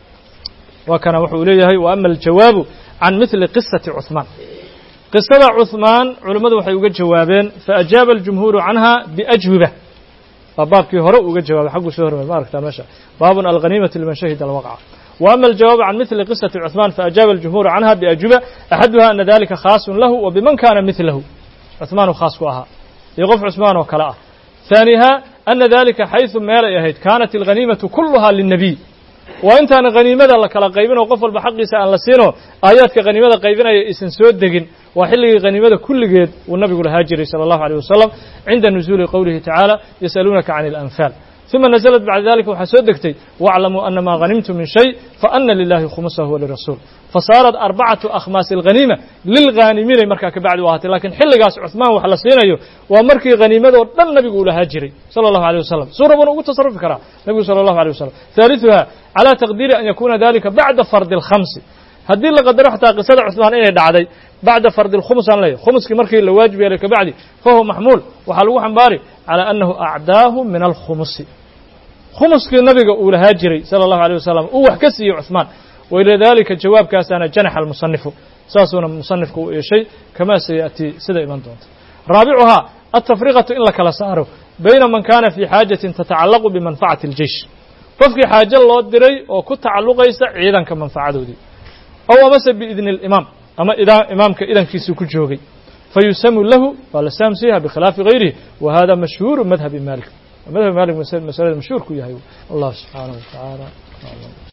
waa kana wuxuu leeyahay wa ama aljawaabu can mithli qisati cuثmaan qisada cuثmaan culimmadu waxay uga jawaabeen faajaaba aljumhuuru canha biajwiba waa baabkii hore uga jawaabay xagguu soo hormay ma aragtaa meesha baabun alghaniimati liman shahida alwaqca وأما الجواب عن مثل قصة عثمان فأجاب الجمهور عنها بأجوبة أحدها أن ذلك خاص له وبمن كان مثله عثمان خاص كأها يغف عثمان وكلاء ثانيها أن ذلك حيث ما يهيد كانت الغنيمة كلها للنبي وأنت أنا غنيمة لك لا قيبنا وقفل بحق سأل لسينه آيات كغنيمة قيبنا يسن سود دقن وحل غنيمة كل جد والنبي يقول هاجري صلى الله عليه وسلم عند نزول قوله تعالى يسألونك عن الأنفال ثم نزلت بعد ذلك وحسودكتي واعلموا أن ما غنمتم من شيء فأن لله خمسه وللرسول فصارت 4 أخماس الغنيمة للغانمين مركا كبعد واحد لكن حل قاس عثمان وحلسينيو ومركي غنيمة ودن النبي يقول هاجري صلى الله عليه وسلم سورة بنو تصرف كرا النبي صلى الله عليه وسلم ثالثها على تقدير أن يكون ذلك بعد فرض الخمس هدي لقدر حتى قصة عثمان إيه دعدي بعد فرض الخمس عن ليه خمس كمركي اللي واجب يلك بعدي فهو محمول وحلوه حنباري على أنه أعداه من الخمس خمس النبي يقول هاجري صلى الله عليه وسلم وحكسي عثمان وإلى ذلك الجواب كان جنح المصنف ساسون المصنف شيء كما سيأتي سيدة إيمان دونت رابعها التفرقة إلا كلا ساره بين من كان في حاجة تتعلق بمنفعة الجيش ففي حاجة الله الدري وكنت تعلق عيدا كمنفعة دي أو مثل بإذن الإمام أما إذا إمامك إذن كيسو كجوغي فيسم له فلسام سيها بخلاف غيره وهذا مشهور مذهب مالك مسألة مشهور كيها الله سبحانه وتعالى